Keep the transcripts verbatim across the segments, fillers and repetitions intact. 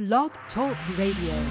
Blog Talk Radio.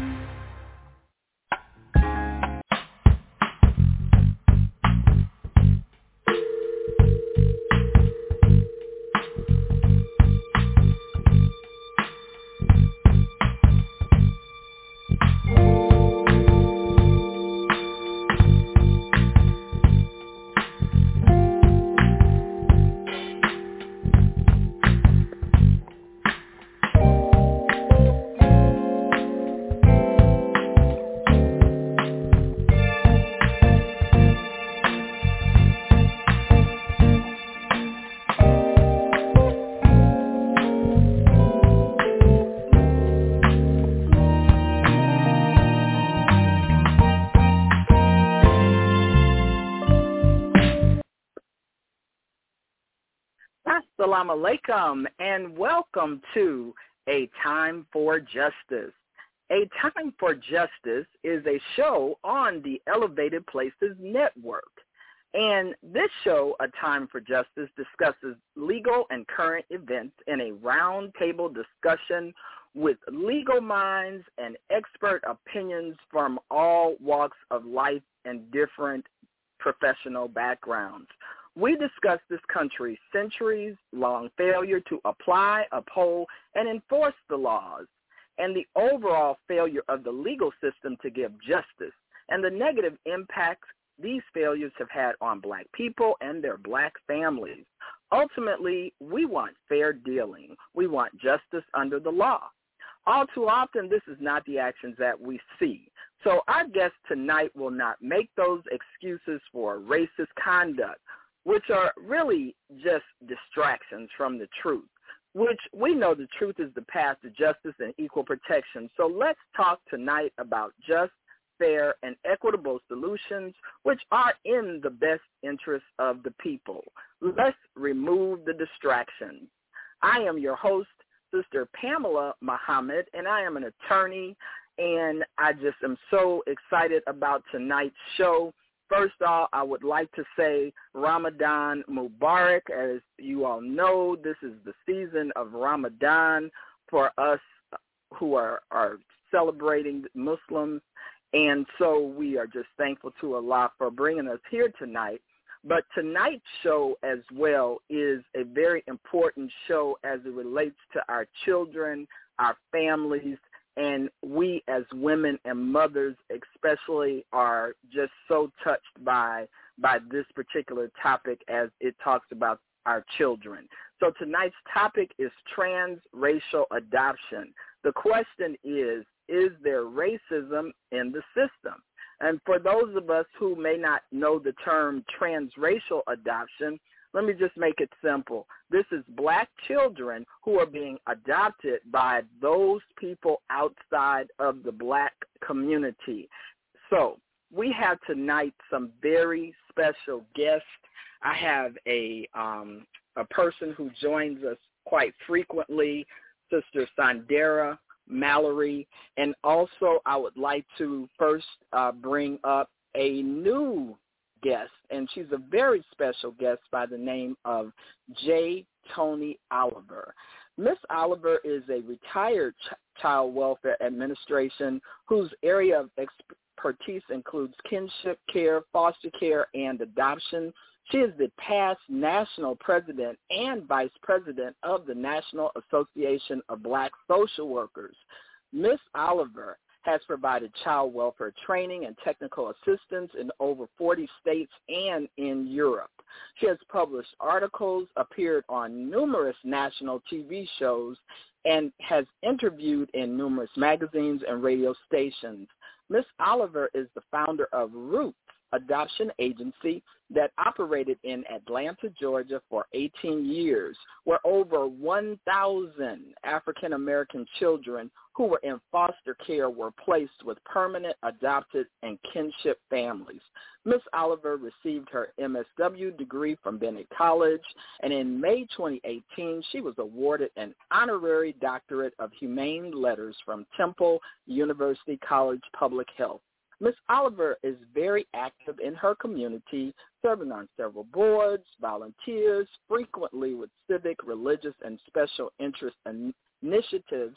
Assalamu alaikum, and welcome to A Time for Justice. A Time for Justice is a show on the Elevated Places Network. And this show, A Time for Justice, discusses legal and current events in a roundtable discussion with legal minds and expert opinions from all walks of life and different professional backgrounds. We discuss this country's centuries-long failure to apply, uphold, and enforce the laws, and the overall failure of the legal system to give justice, and the negative impacts these failures have had on black people and their black families. Ultimately, we want fair dealing. We want justice under the law. All too often, this is not the actions that we see. So our guest tonight will not make those excuses for racist conduct, which are really just distractions from the truth, which we know the truth is the path to justice and equal protection. So let's talk tonight about just, fair, and equitable solutions, which are in the best interest of the people. Let's remove the distractions. I am your host, Sister Pamela Muhammad, and I am an attorney, and I just am so excited about tonight's show. First off, I would like to say Ramadan Mubarak. As you all know, this is the season of Ramadan for us who are, are celebrating Muslims. And so we are just thankful to Allah for bringing us here tonight. But tonight's show as well is a very important show as it relates to our children, our families, and we as women and mothers especially are just so touched by by this particular topic as it talks about our children. So tonight's topic is transracial adoption. The question is, is there racism in the system? And for those of us who may not know the term transracial adoption, let me just make it simple. This is black children who are being adopted by those people outside of the black community. So we have tonight some very special guests. I have a um, a person who joins us quite frequently, Sister Sandera Mallory. And also I would like to first uh, bring up a new guest, and she's a very special guest by the name of J. Toni Oliver. Miss Oliver is a retired ch- child welfare administration whose area of expertise includes kinship care, foster care, and adoption. She is the past national president and vice president of the National Association of Black Social Workers. Miss Oliver has provided child welfare training and technical assistance in over forty states and in Europe. She has published articles, appeared on numerous national T V shows, and has interviewed in numerous magazines and radio stations. Miss Oliver is the founder of Roots Adoption Agency that operated in Atlanta, Georgia for eighteen years, where over one thousand African-American children who were in foster care were placed with permanent, adopted, and kinship families. Miss Oliver received her M S W degree from Bennett College, and in May twenty eighteen, she was awarded an honorary doctorate of humane letters from Temple University College Public Health. Miss Oliver is very active in her community, serving on several boards, volunteers, frequently with civic, religious, and special interest initiatives,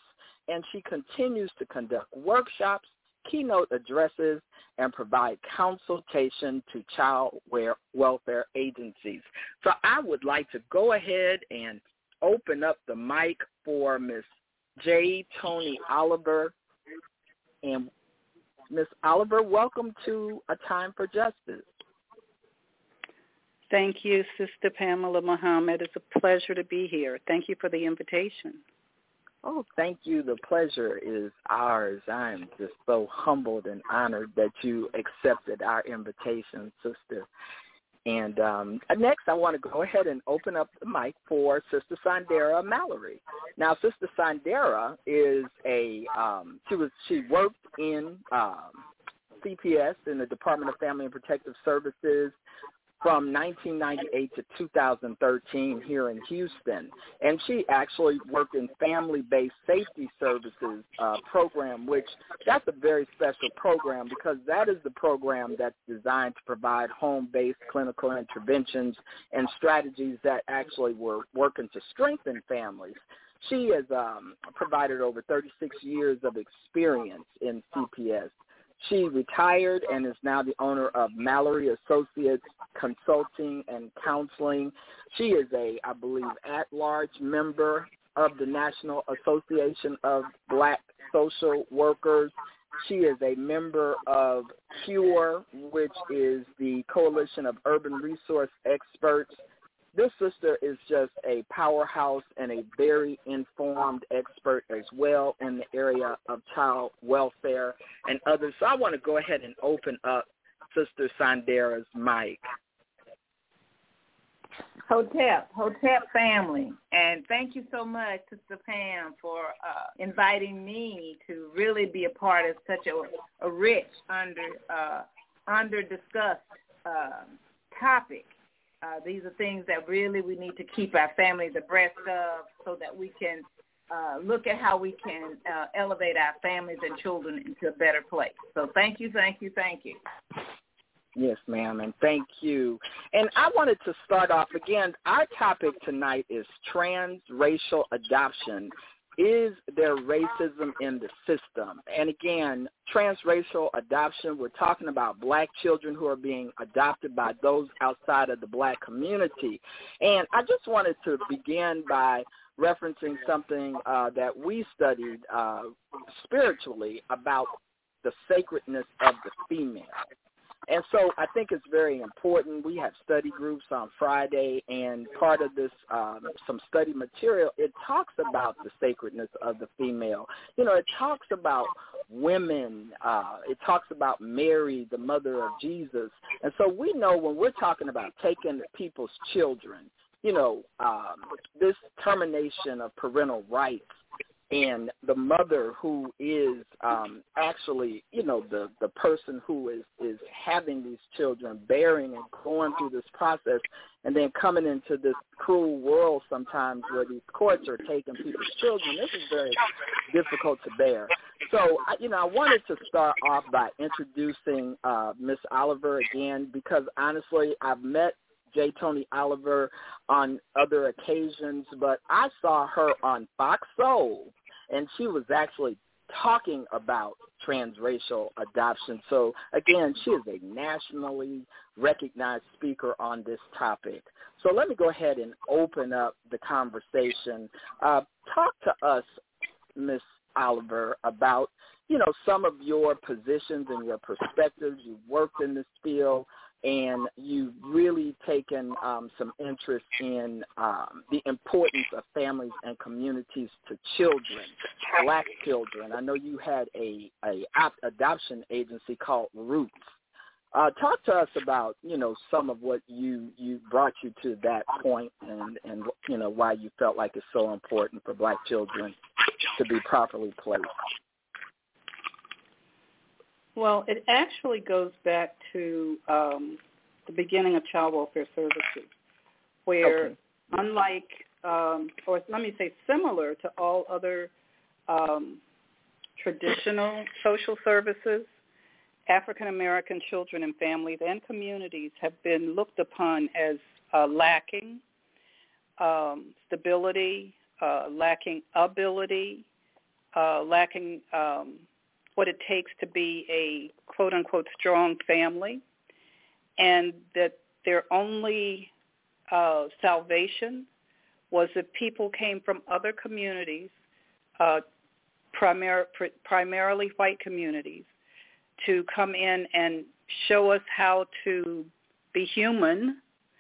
and she continues to conduct workshops, keynote addresses, and provide consultation to child welfare agencies. So I would like to go ahead and open up the mic for Miss J. Toni Oliver. And Miss Oliver, welcome to A Time for Justice. Thank you, Sister Pamela Muhammad. It's a pleasure to be here. Thank you for the invitation. Oh, thank you. The pleasure is ours. I'm just so humbled and honored that you accepted our invitation, sister. And um, next, I want to go ahead and open up the mic for Sister Sondera Mallory. Now, Sister Sondera is a um, she was she worked in um, C P S in the Department of Family and Protective Services from nineteen ninety-eight to two thousand thirteen here in Houston. And she actually worked in family-based safety services uh, program, which that's a very special program because that is the program that's designed to provide home-based clinical interventions and strategies that actually were working to strengthen families. She has um, provided over thirty-six years of experience in C P S. She retired and is now the owner of Mallory Associates Consulting and Counseling. She is a, I believe, at-large member of the National Association of Black Social Workers. She is a member of CURE, which is the Coalition of Urban Resource Experts. This sister is just a powerhouse and a very informed expert as well in the area of child welfare and others. So I want to go ahead and open up Sister Sondera's mic. Hotep, Hotep family, and thank you so much, Sister Pam, for uh, inviting me to really be a part of such a, a rich, under uh, under discussed uh, topic. Uh, these are things that really we need to keep our families abreast of so that we can uh, look at how we can uh, elevate our families and children into a better place. So thank you, thank you, thank you. Yes, ma'am, and thank you. And I wanted to start off, again, our topic tonight is transracial adoption. Is there racism in the system? And again, transracial adoption, we're talking about black children who are being adopted by those outside of the black community. And I just wanted to begin by referencing something uh, that we studied uh, spiritually about the sacredness of the female. And so I think it's very important. We have study groups on Friday, and part of this, um, some study material, it talks about the sacredness of the female. You know, it talks about women. Uh, it talks about Mary, the mother of Jesus. And so we know when we're talking about taking people's children, you know, um, this termination of parental rights, and the mother who is um, actually, you know, the, the person who is, is having these children, bearing and going through this process, and then coming into this cruel world sometimes where these courts are taking people's children. This is very difficult to bear. So, you know, I wanted to start off by introducing uh, Miss Oliver again because, honestly, I've met J. Toni Oliver on other occasions, but I saw her on Fox Soul, and she was actually talking about transracial adoption. So, again, she is a nationally recognized speaker on this topic. So let me go ahead and open up the conversation. Uh, talk to us, Miss Oliver, about, you know, some of your positions and your perspectives. You've worked in this field, and you've really taken um, some interest in um, the importance of families and communities to children, black children. I know you had a, a adoption agency called Roots. Uh, talk to us about, you know, some of what you, you brought you to that point and, and, you know, why you felt like it's so important for black children to be properly placed. Well, it actually goes back to um, the beginning of child welfare services, where okay. unlike, um, or let me say similar to all other um, traditional social services, African-American children and families and communities have been looked upon as uh, lacking um, stability, uh, lacking ability, uh, lacking um, what it takes to be a quote-unquote strong family, and that their only uh, salvation was if people came from other communities, uh, primar- pr- primarily white communities, to come in and show us how to be human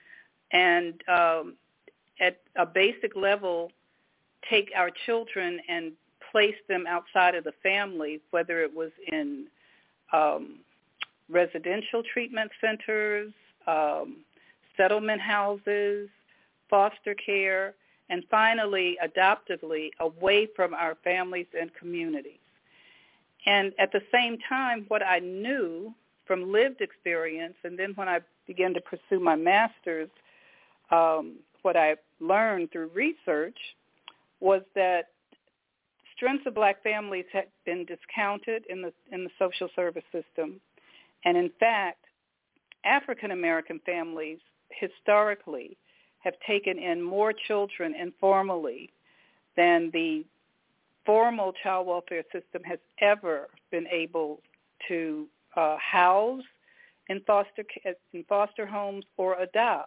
and um, at a basic level take our children and place them outside of the family, whether it was in um, residential treatment centers, um, settlement houses, foster care, and finally, adoptively, away from our families and communities. And at the same time, what I knew from lived experience, and then when I began to pursue my master's, um, what I learned through research was that strengths of black families had been discounted in the in the social service system. And in fact, African American families historically have taken in more children informally than the formal child welfare system has ever been able to uh, house in foster in foster homes or adopt.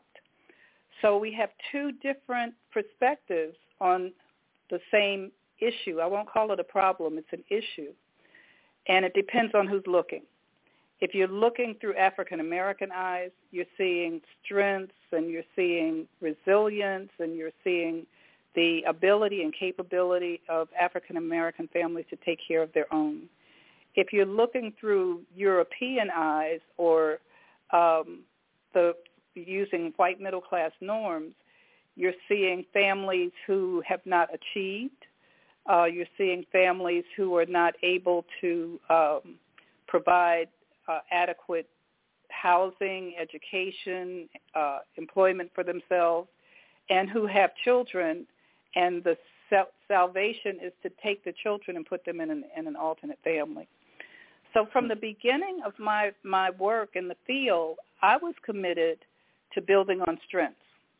So we have two different perspectives on the same issue. I won't call it a problem. It's an issue. And it depends on who's looking. If you're looking through African American eyes, you're seeing strengths and you're seeing resilience and you're seeing the ability and capability of African American families to take care of their own. If you're looking through European eyes or um, the using white middle class norms, you're seeing families who have not achieved. Uh, you're seeing families who are not able to um, provide uh, adequate housing, education, uh, employment for themselves, and who have children, and the sal- salvation is to take the children and put them in an, in an alternate family. So from the beginning of my, my work in the field, I was committed to building on strengths.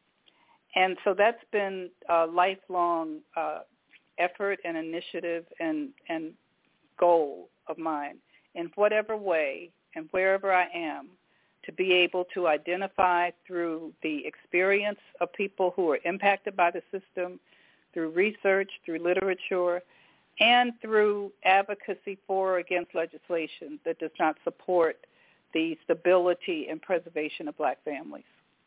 And so that's been a lifelong uh, effort and initiative and, and goal of mine in whatever way and wherever I am, to be able to identify through the experience of people who are impacted by the system, through research, through literature, and through advocacy for or against legislation that does not support the stability and preservation of black families.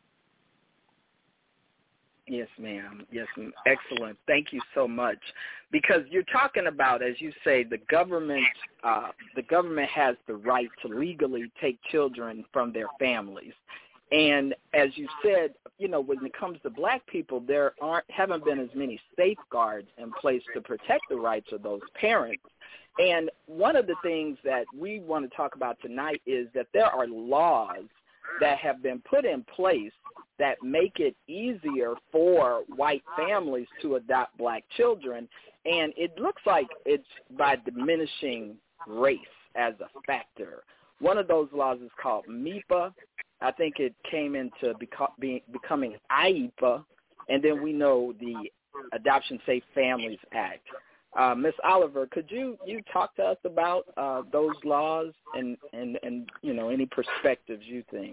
Yes, ma'am. Yes, ma'am. Excellent. Thank you so much. Because you're talking about, as you say, the government. Uh, the government has the right to legally take children from their families, and as you said, you know, when it comes to black people, there aren't haven't been as many safeguards in place to protect the rights of those parents. And one of the things that we want to talk about tonight is that there are laws that have been put in place that make it easier for white families to adopt black children. And it looks like it's by diminishing race as a factor. One of those laws is called MEPA. I think it came into beco- being, becoming I E P A. And then we know the Adoption Safe Families Act. Uh, Miz Oliver, could you, you talk to us about uh, those laws and, and, and, you know, any perspectives you think?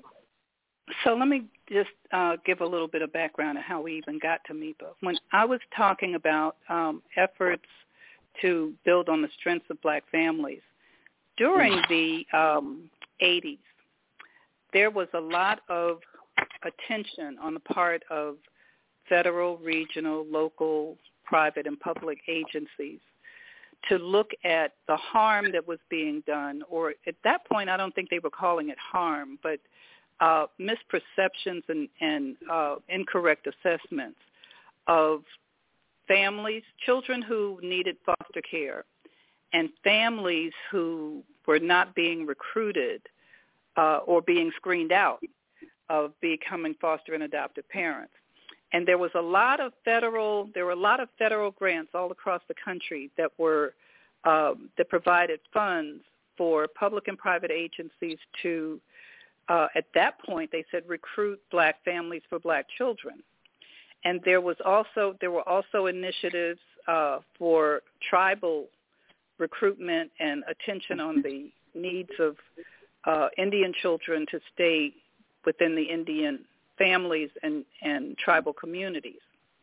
So let me just uh, give a little bit of background on how we even got to MEPA. When I was talking about um, efforts to build on the strengths of black families, during the um, eighties, there was a lot of attention on the part of federal, regional, local, private, and public agencies to look at the harm that was being done, or at that point I don't think they were calling it harm, but Uh, misperceptions and, and uh, incorrect assessments of families, children who needed foster care, and families who were not being recruited uh, or being screened out of becoming foster and adoptive parents. And there was a lot of federal, there were a lot of federal grants all across the country that were um, that provided funds for public and private agencies to Uh, at that point, they said recruit black families for black children, and there was also there were also initiatives uh, for tribal recruitment and attention on the needs of uh, Indian children to stay within the Indian families and, and tribal communities.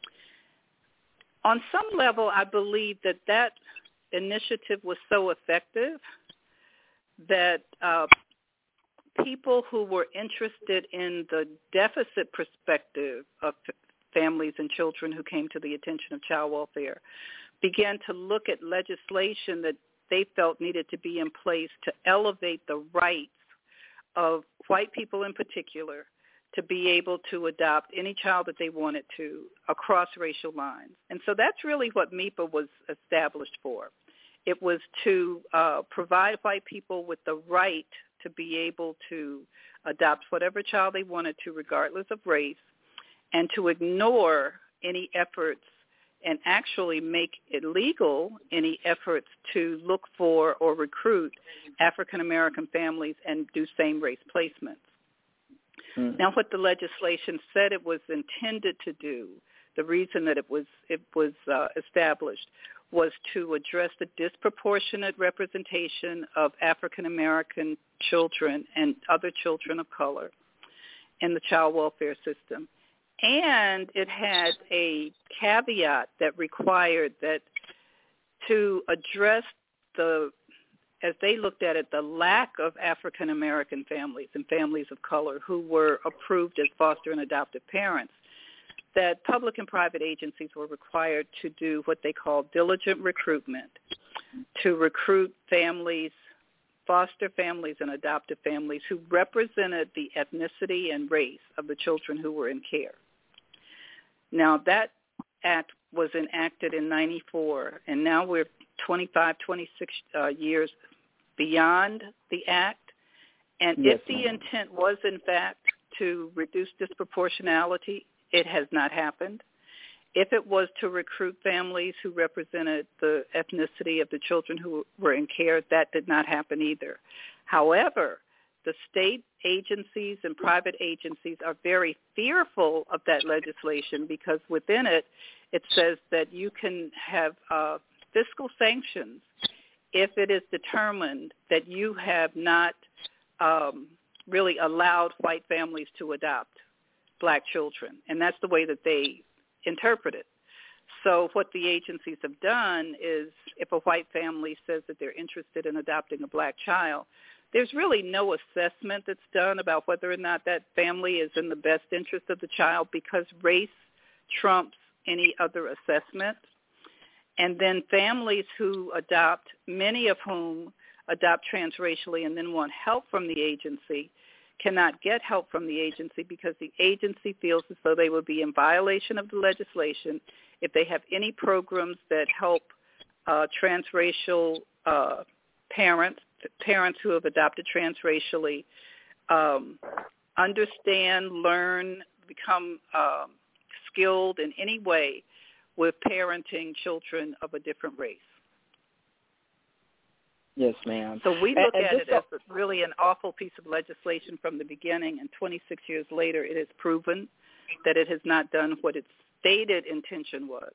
On some level, I believe that that initiative was so effective that uh, people who were interested in the deficit perspective of families and children who came to the attention of child welfare began to look at legislation that they felt needed to be in place to elevate the rights of white people in particular to be able to adopt any child that they wanted to across racial lines. And so that's really what MEPA was established for. It was to uh, provide white people with the right to be able to adopt whatever child they wanted to regardless of race, and to ignore any efforts and actually make illegal any efforts to look for or recruit African-American families and do same-race placements. Mm-hmm. Now, what the legislation said it was intended to do, the reason that it was it was uh, established, was to address the disproportionate representation of African-American children and other children of color in the child welfare system. And it had a caveat that required that to address the, as they looked at it, the lack of African-American families and families of color who were approved as foster and adoptive parents, that public and private agencies were required to do what they call diligent recruitment, to recruit families, foster families and adoptive families who represented the ethnicity and race of the children who were in care. Now, that act was enacted in ninety-four, and now we're twenty-five, twenty-six uh, years beyond the act. And yes, if the ma'am. intent was, in fact, to reduce disproportionality, it has not happened. If it was to recruit families who represented the ethnicity of the children who were in care, that did not happen either. However, the state agencies and private agencies are very fearful of that legislation because within it, it says that you can have uh, fiscal sanctions if it is determined that you have not um, really allowed white families to adopt black children. And that's the way that they interpret it. So what the agencies have done is if a white family says that they're interested in adopting a black child, there's really no assessment that's done about whether or not that family is in the best interest of the child because race trumps any other assessment. And then families who adopt, many of whom adopt transracially and then want help from the agency, cannot get help from the agency because the agency feels as though they would be in violation of the legislation if they have any programs that help uh, transracial uh, parents, parents who have adopted transracially, um, understand, learn, become um, skilled in any way with parenting children of a different race. Yes, ma'am. So we look and, and at it so- as really an awful piece of legislation from the beginning, and twenty-six years later it has proven that it has not done what its stated intention was.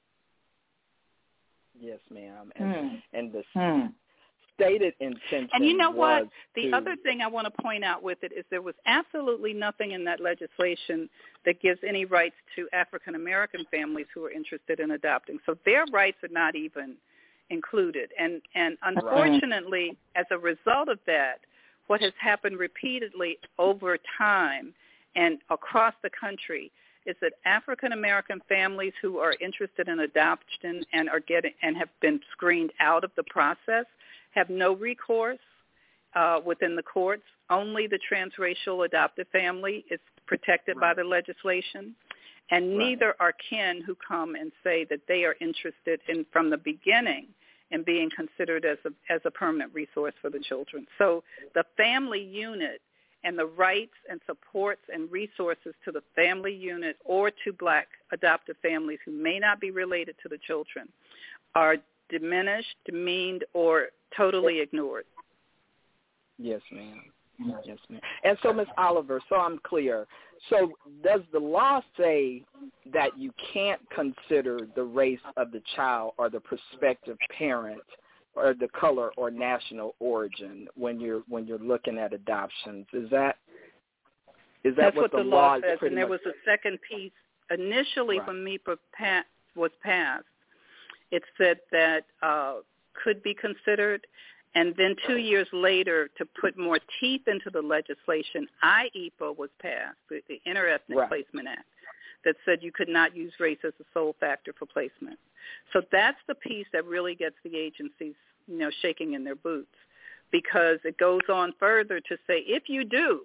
Yes, ma'am. And, Hmm. and the Hmm. stated intention And you know what? was The to, other thing I want to point out with it is there was absolutely nothing in that legislation that gives any rights to African-American families who are interested in adopting. So their rights are not even included. And, and unfortunately, as a result of that, what has happened repeatedly over time and across the country is that African-American families who are interested in adoption and are getting and have been screened out of the process have no recourse uh, within the courts. Only the transracial adoptive family is protected right. by the legislation. And right. neither are kin who come and say that they are interested in, from the beginning, in being considered as a, as a permanent resource for the children. So the family unit and the rights and supports and resources to the family unit or to black adoptive families who may not be related to the children are diminished, demeaned, or totally ignored. Yes, ma'am. Yes, ma'am. And so, Miz Oliver, so I'm clear. So does the law say that you can't consider the race of the child or the prospective parent or the color or national origin when you're when you're looking at adoptions. Is that is that That's what, what the, the law law says? pretty And there much? was a second piece initially Right. when MEPA pa- was passed. It said that uh, could be considered, and then two years later, to put more teeth into the legislation, I E P A was passed, the the Interethnic Right. Placement Act, that said you could not use race as a sole factor for placement. So that's the piece that really gets the agencies, you know, shaking in their boots, because it goes on further to say if you do,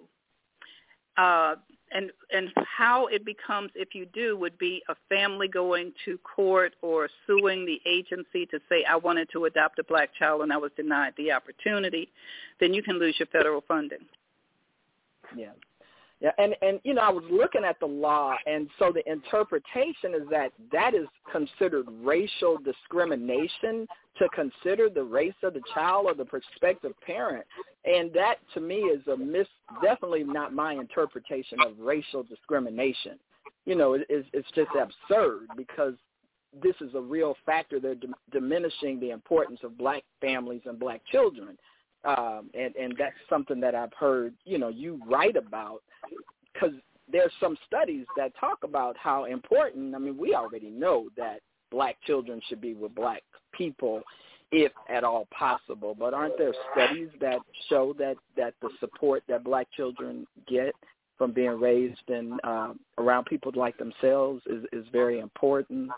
uh, and and how it becomes if you do would be a family going to court or suing the agency to say I wanted to adopt a black child and I was denied the opportunity, then you can lose your federal funding. Yeah. Yeah, and, and, you know, I was looking at the law, and so the interpretation is that that is considered racial discrimination to consider the race of the child or the prospective parent. And that, to me, is a mis- definitely not my interpretation of racial discrimination. You know, it, it's, it's just absurd because this is a real factor. They're d- diminishing the importance of black families and black children. Um, and, and that's something that I've heard, you know, you write about, because there's some studies that talk about how important, I mean, we already know that black children should be with black people if at all possible, but aren't there studies that show that, that the support that black children get from being raised in uh, around people like themselves is, is very important?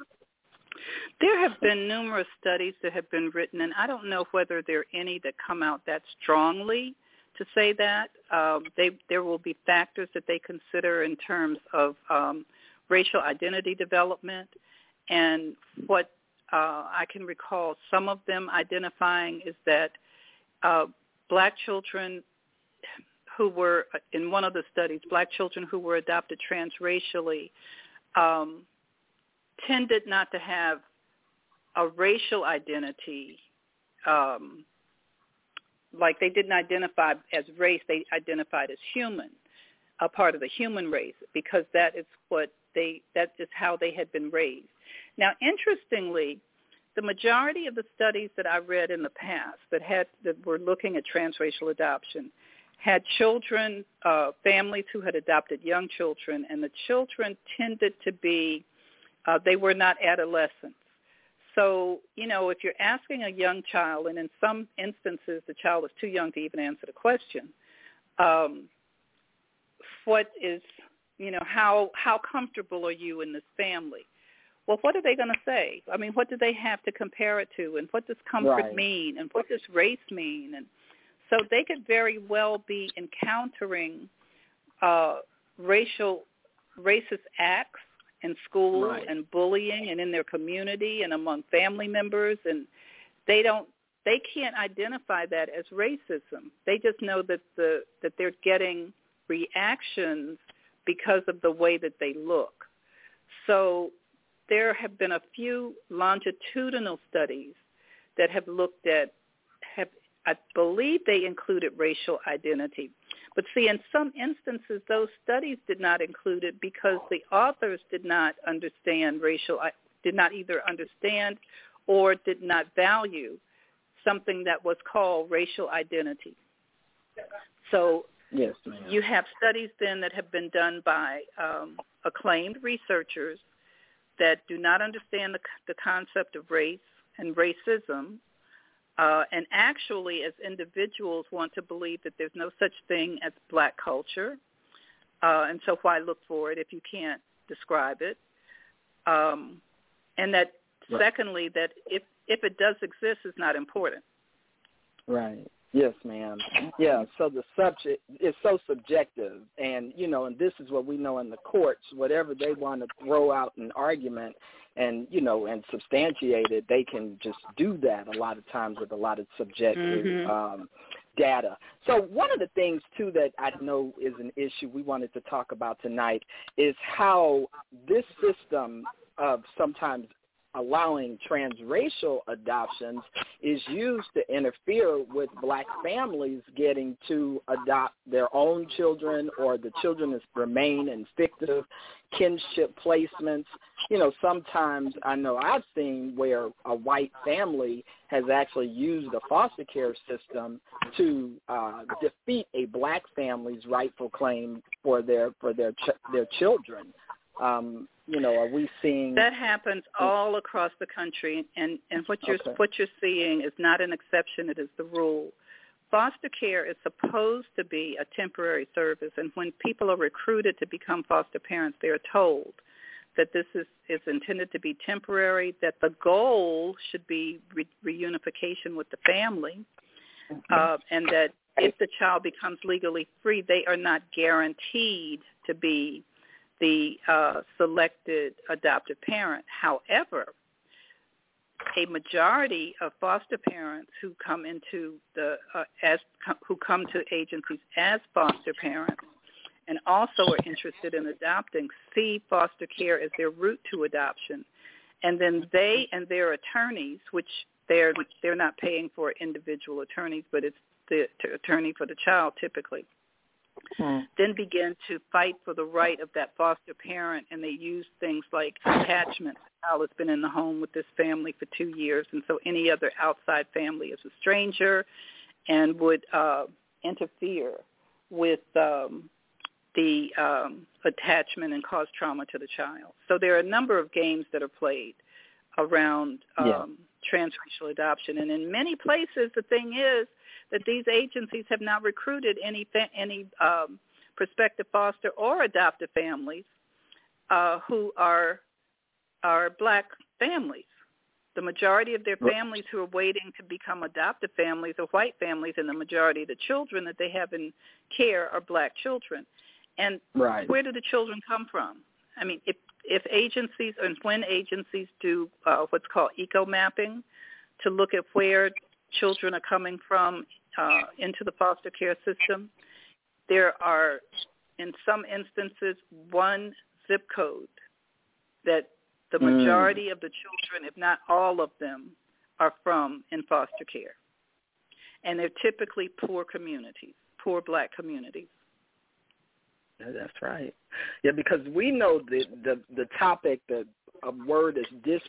There have been numerous studies that have been written, and I don't know whether there are any that come out that strongly to say that. Um, they, there will be factors that they consider in terms of um, racial identity development, and what uh, I can recall some of them identifying is that uh, black children who were, in one of the studies, black children who were adopted transracially um, tended not to have a racial identity, um, like they didn't identify as race, they identified as human, a part of the human race, because that is what they, that is how they had been raised. Now, interestingly, the majority of the studies that I read in the past that had, that were looking at transracial adoption had children, uh, families who had adopted young children, and the children tended to be, uh, they were not adolescents. So, you know, if you're asking a young child, and in some instances the child is too young to even answer the question, um, what is, you know, how how comfortable are you in this family? Well, what are they going to say? I mean, what do they have to compare it to? And what does comfort Right. mean? And what does race mean? And so they could very well be encountering uh, racial, racist acts in school Right. and bullying and in their community and among family members, and they don't, they can't identify that as racism. They just know that the that they're getting reactions because of the way that they look. So there have been a few longitudinal studies that have looked at, have I believe they included racial identity. But see, in some instances, those studies did not include it because the authors did not understand racial, did not either understand or did not value something that was called racial identity. So Yes, ma'am. you have studies then that have been done by um, acclaimed researchers that do not understand the, the concept of race and racism, Uh, and actually, as individuals, want to believe that there's no such thing as black culture. Uh, and so why look for it if you can't describe it? Um, and that, Right. secondly, that if, if it does exist, it's not important. Right. Yes, ma'am. Yeah, so the subject is so subjective. And, you know, and this is what we know in the courts, whatever they want to throw out an argument and, you know, and substantiate it, they can just do that a lot of times with a lot of subjective Mm-hmm. um, data. So one of the things, too, that I know is an issue we wanted to talk about tonight is how this system of sometimes allowing transracial adoptions is used to interfere with black families getting to adopt their own children, or the children that remain in fictive kinship placements. You know, sometimes I know I've seen where a white family has actually used the foster care system to uh, defeat a black family's rightful claim for their for their ch- their children. Um, you know, are we seeing that happens all across the country? And, and what you're okay. what you're seeing is not an exception; it is the rule. Foster care is supposed to be a temporary service, and when people are recruited to become foster parents, they are told that this is, is intended to be temporary, that the goal should be re- reunification with the family, uh, and that if the child becomes legally free, they are not guaranteed to be the uh, selected adoptive parent. However, a majority of foster parents who come into the uh, as who come to agencies as foster parents and also are interested in adopting see foster care as their route to adoption, and then they and their attorneys, which they're they're not paying for individual attorneys, but it's the attorney for the child typically, hmm. then begin to fight for the right of that foster parent, and they use things like attachment. The child has been in the home with this family for two years, and so any other outside family is a stranger and would uh, interfere with um, the um, attachment and cause trauma to the child. So there are a number of games that are played around um, yeah. transracial adoption, and in many places the thing is that these agencies have not recruited any fa- any um, prospective foster or adoptive families uh, who are are black families. The majority of their families who are waiting to become adoptive families are white families, and the majority of the children that they have in care are black children. And right. where do the children come from? I mean, if if agencies and when agencies do uh, what's called eco mapping to look at where children are coming from uh, into the foster care system, there are, in some instances, one zip code that the majority mm. of the children, if not all of them, are from in foster care. And they're typically poor communities, poor black communities. That's right. Yeah, because we know the the, the topic, the a word is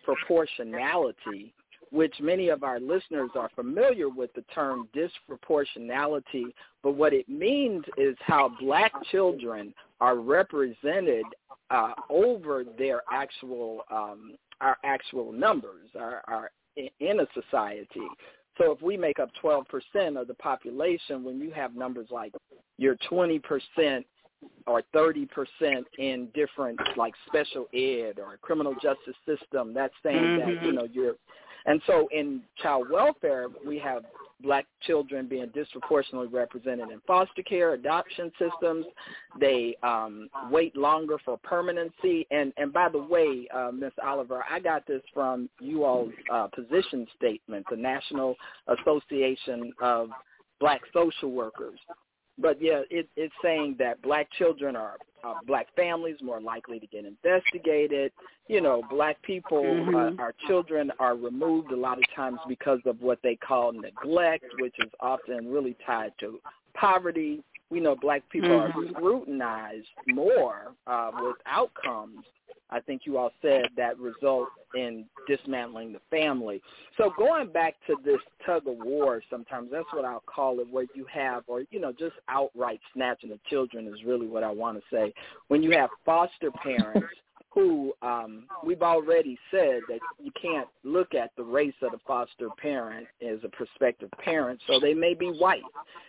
disproportionality, which many of our listeners are familiar with the term disproportionality, but what it means is how black children are represented uh, over their actual um, our actual numbers are, are in a society. So if we make up twelve percent of the population, when you have numbers like you're twenty percent or thirty percent in different like special ed or criminal justice system, that's saying mm-hmm. that, you know, you're, and so in child welfare, we have black children being disproportionately represented in foster care, adoption systems. They um, wait longer for permanency. And, and by the way, uh, Miz Oliver, I got this from you all's uh, position statement, the National Association of Black Social Workers. But, yeah, it, it's saying that black children are, uh, black families more likely to get investigated. You know, black people, mm-hmm. uh, our children are removed a lot of times because of what they call neglect, which is often really tied to poverty. We know black people mm-hmm. are scrutinized more uh, with outcomes, I think you all said, that result in dismantling the family. So going back to this tug of war, sometimes that's what I'll call it, where you have, or, you know, just outright snatching of children is really what I want to say. When you have foster parents who um, we've already said that you can't look at the race of the foster parent as a prospective parent, so they may be white.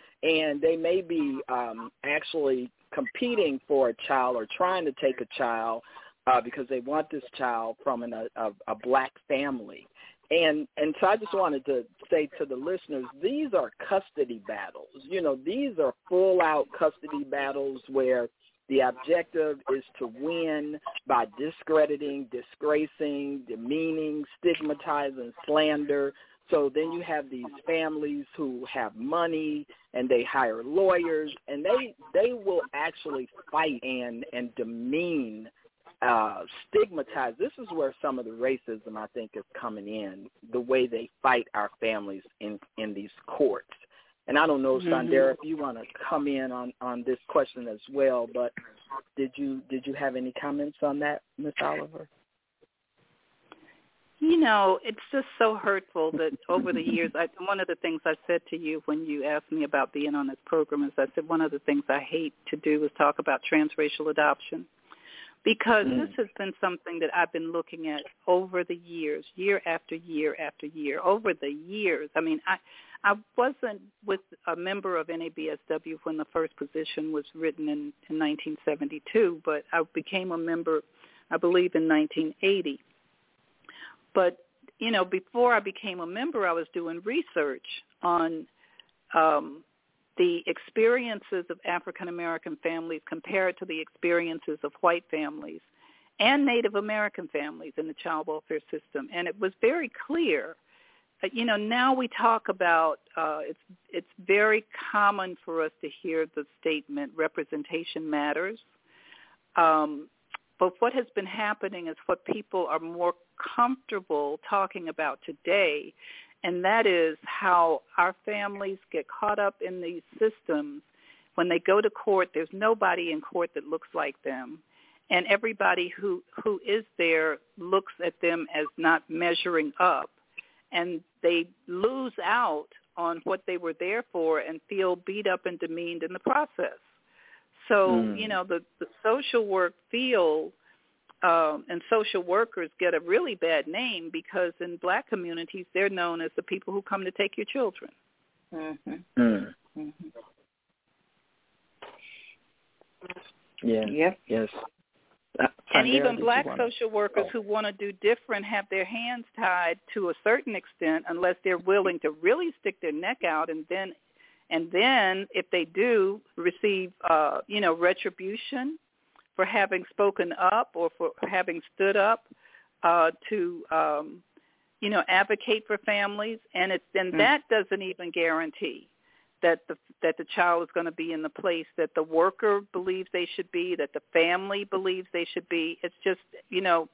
And they may be um, actually competing for a child or trying to take a child uh, because they want this child from an, a, a black family. And and so I just wanted to say to the listeners, these are custody battles. You know, these are full-out custody battles where the objective is to win by discrediting, disgracing, demeaning, stigmatizing, slander. So then you have these families who have money and they hire lawyers, and they they will actually fight and, and demean uh, stigmatized. This is where some of the racism, I think, is coming in, the way they fight our families in, in these courts. And I don't know, mm-hmm. Sondera, if you want to come in on, on this question as well, but did you did you have any comments on that, Miz Oliver? You know, it's just so hurtful that over the years, I, one of the things I said to you when you asked me about being on this program is I said one of the things I hate to do is talk about transracial adoption, because mm. this has been something that I've been looking at over the years, year after year after year, over the years. I mean, I I wasn't with a member of N A B S W when the first position was written in, in nineteen seventy-two, but I became a member, I believe, in nineteen eighty. But, you know, before I became a member, I was doing research on um, the experiences of African-American families compared to the experiences of white families and Native American families in the child welfare system. And it was very clear that, you know, now we talk about, uh, it's, it's very common for us to hear the statement, representation matters. Um, but what has been happening is what people are more comfortable talking about today, and that is how our families get caught up in these systems. When they go to court, there's nobody in court that looks like them, and everybody who, who is there looks at them as not measuring up, and they lose out on what they were there for and feel beat up and demeaned in the process. So, mm. you know, the, the social work field Um, and social workers get a really bad name because in black communities, they're known as the people who come to take your children. Mm-hmm. Mm. Mm-hmm. Yeah. Yep. Yes. Uh, and Sondera, even black wanna... social workers oh. who want to do different have their hands tied to a certain extent unless they're willing to really stick their neck out, and then, and then if they do receive, uh, you know, retribution for having spoken up or for having stood up uh, to, um, you know, advocate for families, and it's then mm. that doesn't even guarantee that the that the child is going to be in the place that the worker believes they should be, that the family believes they should be. It's just, you know,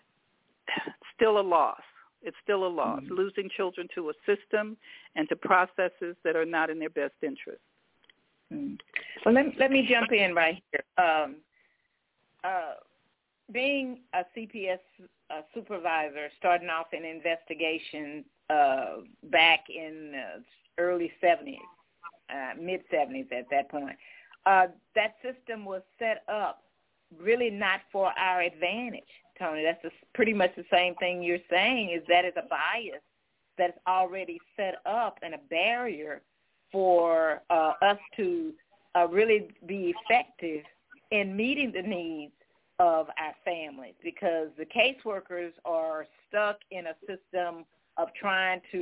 still a loss. It's still a loss, mm. losing children to a system and to processes that are not in their best interest. Mm. Well, let, let me jump in right here. Um, Uh, being a C P S uh, supervisor, starting off in investigations uh, back in uh, early seventies, uh, mid-seventies at that point, uh, that system was set up really not for our advantage, Tony. That's a, pretty much the same thing you're saying, is that is a bias that's already set up and a barrier for uh, us to uh, really be effective in meeting the needs of our families, because the caseworkers are stuck in a system of trying to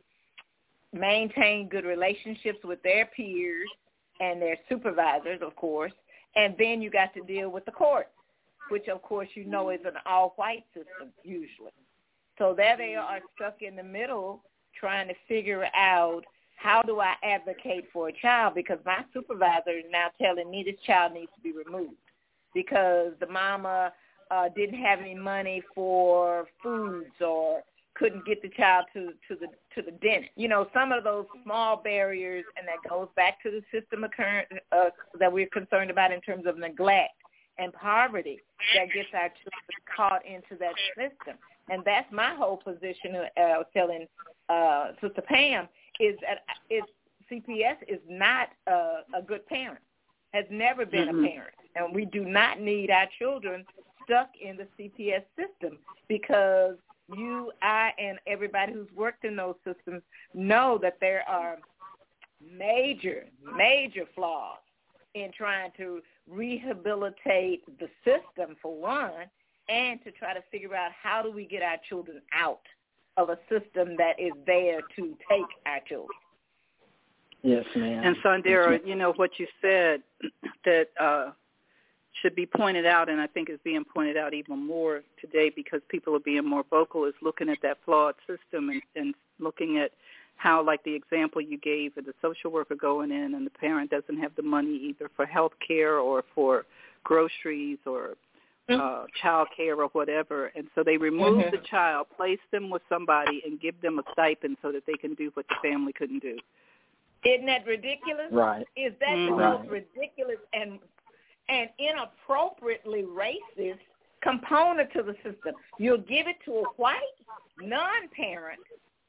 maintain good relationships with their peers and their supervisors, of course, and then you got to deal with the courts, which, of course, you know is an all-white system usually. So there they are stuck in the middle trying to figure out, how do I advocate for a child, because my supervisor is now telling me this child needs to be removed because the mama uh, didn't have any money for foods or couldn't get the child to, to the to the dentist. You know, some of those small barriers, and that goes back to the system occurring, uh, that we're concerned about in terms of neglect and poverty that gets our children caught into that system. And that's my whole position, uh, I was telling uh, Sister Pam, is that is C P S is not a, a good parent, has never been mm-hmm. a parent. And we do not need our children stuck in the C P S system, because you, I, and everybody who's worked in those systems know that there are major, major flaws in trying to rehabilitate the system, for one, and to try to figure out how do we get our children out of a system that is there to take our children. Yes, ma'am. And Sondera, yes, you know, what you said that uh, should be pointed out, and I think is being pointed out even more today because people are being more vocal, is looking at that flawed system and, and looking at how, like the example you gave of the social worker going in and the parent doesn't have the money either for health care or for groceries or uh, child care or whatever. And so they remove mm-hmm. the child, place them with somebody, and give them a stipend so that they can do what the family couldn't do. Isn't that ridiculous? Right. Is that Mm-hmm. the most ridiculous and and inappropriately racist component to the system? You'll give it to a white non-parent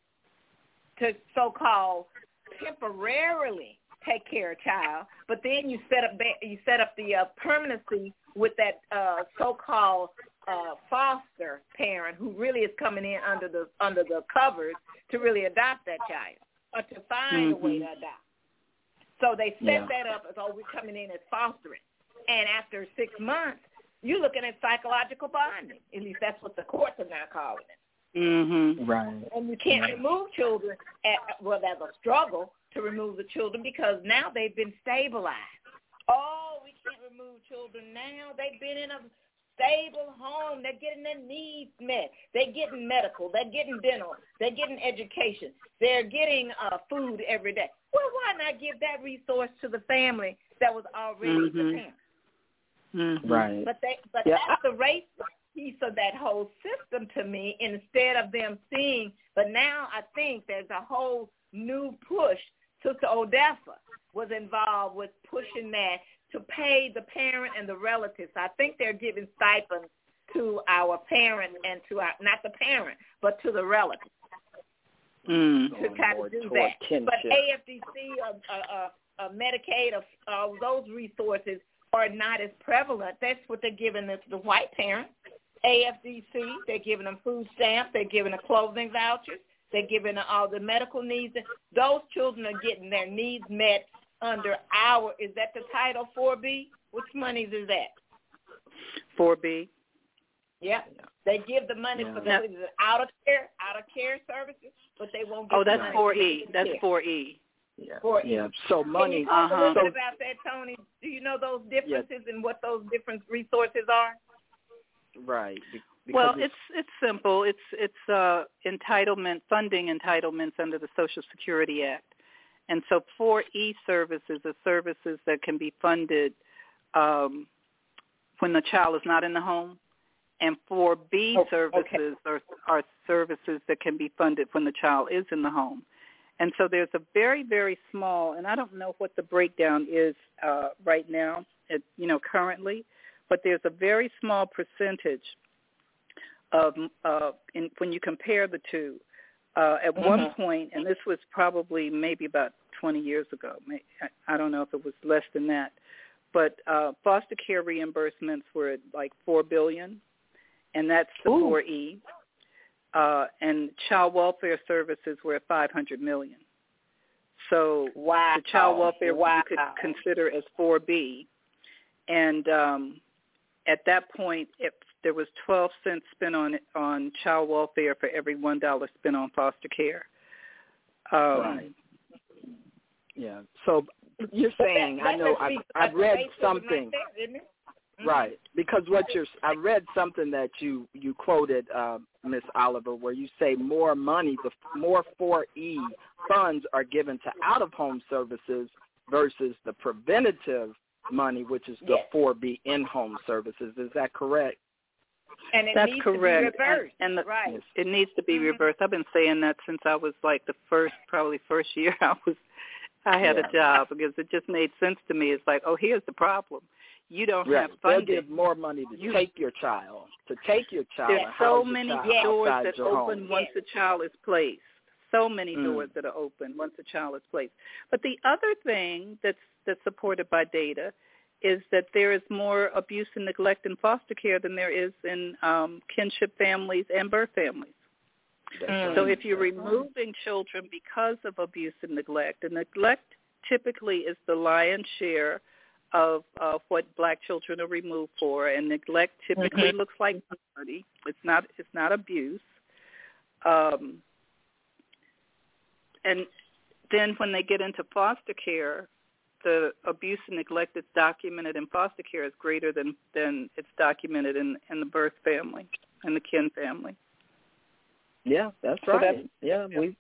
to so-called temporarily take care of a child, but then you set up you set up the uh, permanency with that uh, so-called uh, foster parent who really is coming in under the under the covers to really adopt that child or to find mm-hmm. a way to adopt. So they set Yeah. that up as, oh, we're coming in as fostering. And after six months, you're looking at psychological bonding. At least that's what the courts are now calling it. Mm-hmm. Right. And you can't Right. remove children, at, well, there's a struggle to remove the children because now they've been stabilized. Oh, we can't remove children now. They've been in a stable home. They're getting their needs met. They're getting medical. They're getting dental. They're getting education. They're getting uh, food every day. Well, why not give that resource to the family that was already Mm-hmm. the parent? Mm-hmm. Right. But they, but Yeah. that's the race piece of that whole system to me. Instead of them seeing, but now I think there's a whole new push. Sister Odessa was involved with pushing that to pay the parent and the relatives. I think they're giving stipends to our parent and to our, not the parent, but to the relatives Mm. to kind more of do toward that. kinship. But A F D C, uh, uh, uh, Medicaid, uh, uh, those resources are not as prevalent. That's what they're giving the, the white parent. A F D C, they're giving them food stamps, they're giving them clothing vouchers, they're giving them all the medical needs. Those children are getting their needs met under our, is that the Title four B? Which monies is that? four B. Yeah. They give the money Yeah. for the out of care, out of care services, but they won't give Oh, the that's money four for E. the That's care. four E. Yeah. For yeah. So Can money. you talk Uh-huh. a little So- bit about that, Tony? Do you know those differences and what those different resources are? Right. Be- Well, because it's it's simple. It's it's uh, entitlement funding entitlements under the Social Security Act, and so four E services are services that can be funded um, when the child is not in the home, and four B Oh, services are are services that can be funded when the child is in the home. And so there's a very very small, and I don't know what the breakdown is uh, right now, it, you know, currently, but there's a very small percentage of uh, in, when you compare the two. Uh, at Mhm. one point, and this was probably maybe about twenty years ago, may, I, I don't know if it was less than that, but uh, foster care reimbursements were at like four billion dollars, and that's the Ooh. four E. Uh, and child welfare services were at five hundred million dollars. So Wow. the child welfare wow. you could consider as four B. And um, at that point, it, there was twelve cents spent on on child welfare for every one dollar spent on foster care. Um, Right. Yeah. So you're saying, That- I that know must I, be- I've that's read racism something. right there, isn't it? Mhm. Right, because what you're, I read something that you you quoted, uh, Miss Oliver, where you say more money, the more four E funds are given to out of home services versus the preventative money, which is the Yes. four B in home services. Is that correct? And it That's needs correct. to be reversed. And, and the, right. Yes. it needs to be Mhm. reversed. I've been saying that since I was like the first, probably first year I was, I had Yeah. a job, because it just made sense to me. It's like, oh, here's the problem. You don't Right. have They'll funding. give more money to You- take your child, to take your child. There's and so house your many child doors outside that your open home. once the child is placed. So many Mm. doors that are open once the child is placed. But the other thing that's that's supported by data is that there is more abuse and neglect in foster care than there is in um, kinship families and birth families. That's Mm. right. So if you're removing children because of abuse and neglect, and neglect typically is the lion's share of uh, what black children are removed for, and neglect typically Mhm. looks like poverty. It's not. It's not abuse. Um, and then when they get into foster care, the abuse and neglect that's documented in foster care is greater than, than it's documented in, in the birth family and the kin family. Yeah, that's So right. that's- yeah, we.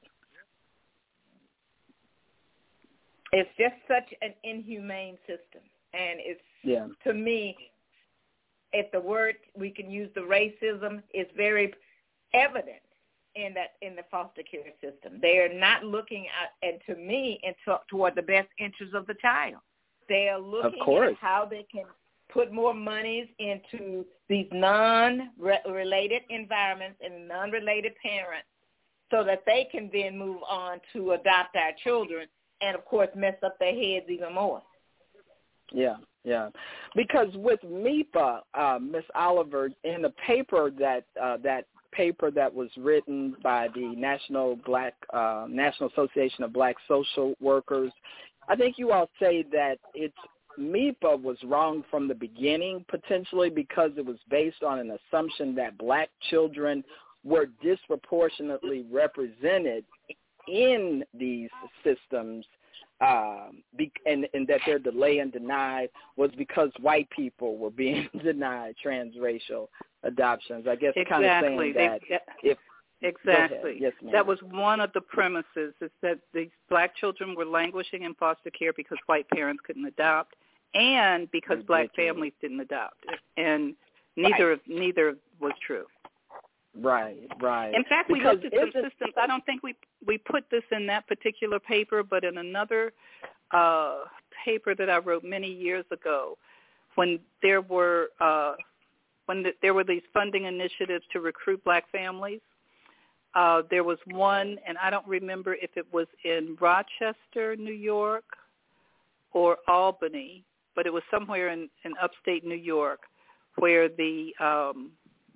It's just such an inhumane system. And it's, Yeah. to me, if the word, we can use the racism, is very evident in that in the foster care system. They are not looking at, and to me, and to, toward the best interests of the child. They are looking at how they can put more monies into these non-related environments and non-related parents so that they can then move on to adopt our children and, of course, mess up their heads even more. Yeah, yeah. Because with M E P A, uh, Miss Oliver, in the paper that uh, that paper that was written by the National Black uh, National Association of Black Social Workers, I think you all say that it's M E P A was wrong from the beginning, potentially because it was based on an assumption that black children were disproportionately represented in these systems, um, be, and, and that their delay and deny was because white people were being denied transracial adoptions. I guess exactly. kind of saying that they, if Exactly. Yes, ma'am. That was one of the premises, is that these black children were languishing in foster care because white parents couldn't adopt, and because Ridiculous. black families didn't adopt. And neither right. of neither was true. Right, right. In fact, because we looked at some systems. I don't think we we put this in that particular paper, but in another uh, paper that I wrote many years ago, when there were uh, when the, there were these funding initiatives to recruit black families. Uh, there was one, and I don't remember if it was in Rochester, New York, or Albany, but it was somewhere in, in upstate New York, where the um,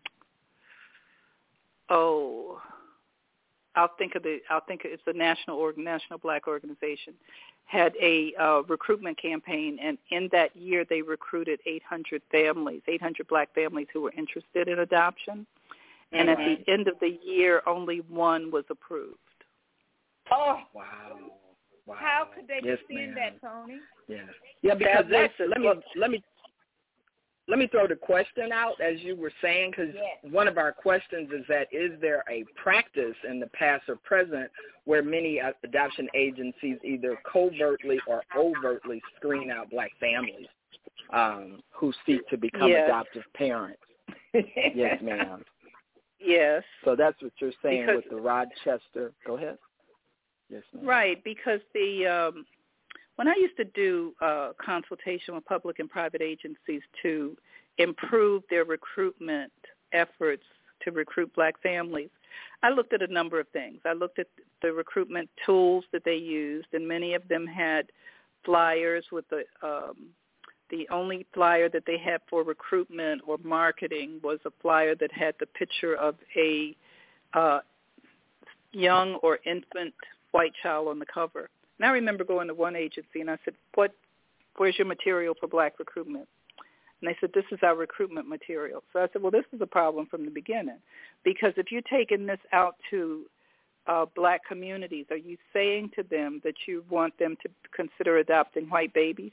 oh, I'll think of the I'll think it's the National or National Black Organization had a uh, recruitment campaign, and in that year they recruited eight hundred families, eight hundred black families who were interested in adoption. And at the end of the year, only one was approved. Oh, wow! Wow! How could they yes, defend ma'am. that, Tony? Yeah, yeah. Because That that's, let me let me let me throw the question out as you were saying, because yes. one of our questions is that is there a practice in the past or present where many adoption agencies either covertly or overtly screen out black families um, who seek to become yes. adoptive parents? Yes, ma'am. Yes. So that's what you're saying because, with the Rochester. Go ahead. Yes, ma'am. Right, because the um, when I used to do uh, consultation with public and private agencies to improve their recruitment efforts to recruit black families, I looked at a number of things. I looked at the recruitment tools that they used, and many of them had flyers with the um, The only flyer that they had for recruitment or marketing was a flyer that had the picture of a uh, young or infant white child on the cover. And I remember going to one agency and I said, "What? Where's your material for black recruitment?" And they said, "This is our recruitment material." So I said, "Well, this is a problem from the beginning, because if you're taking this out to uh, black communities, are you saying to them that you want them to consider adopting white babies?"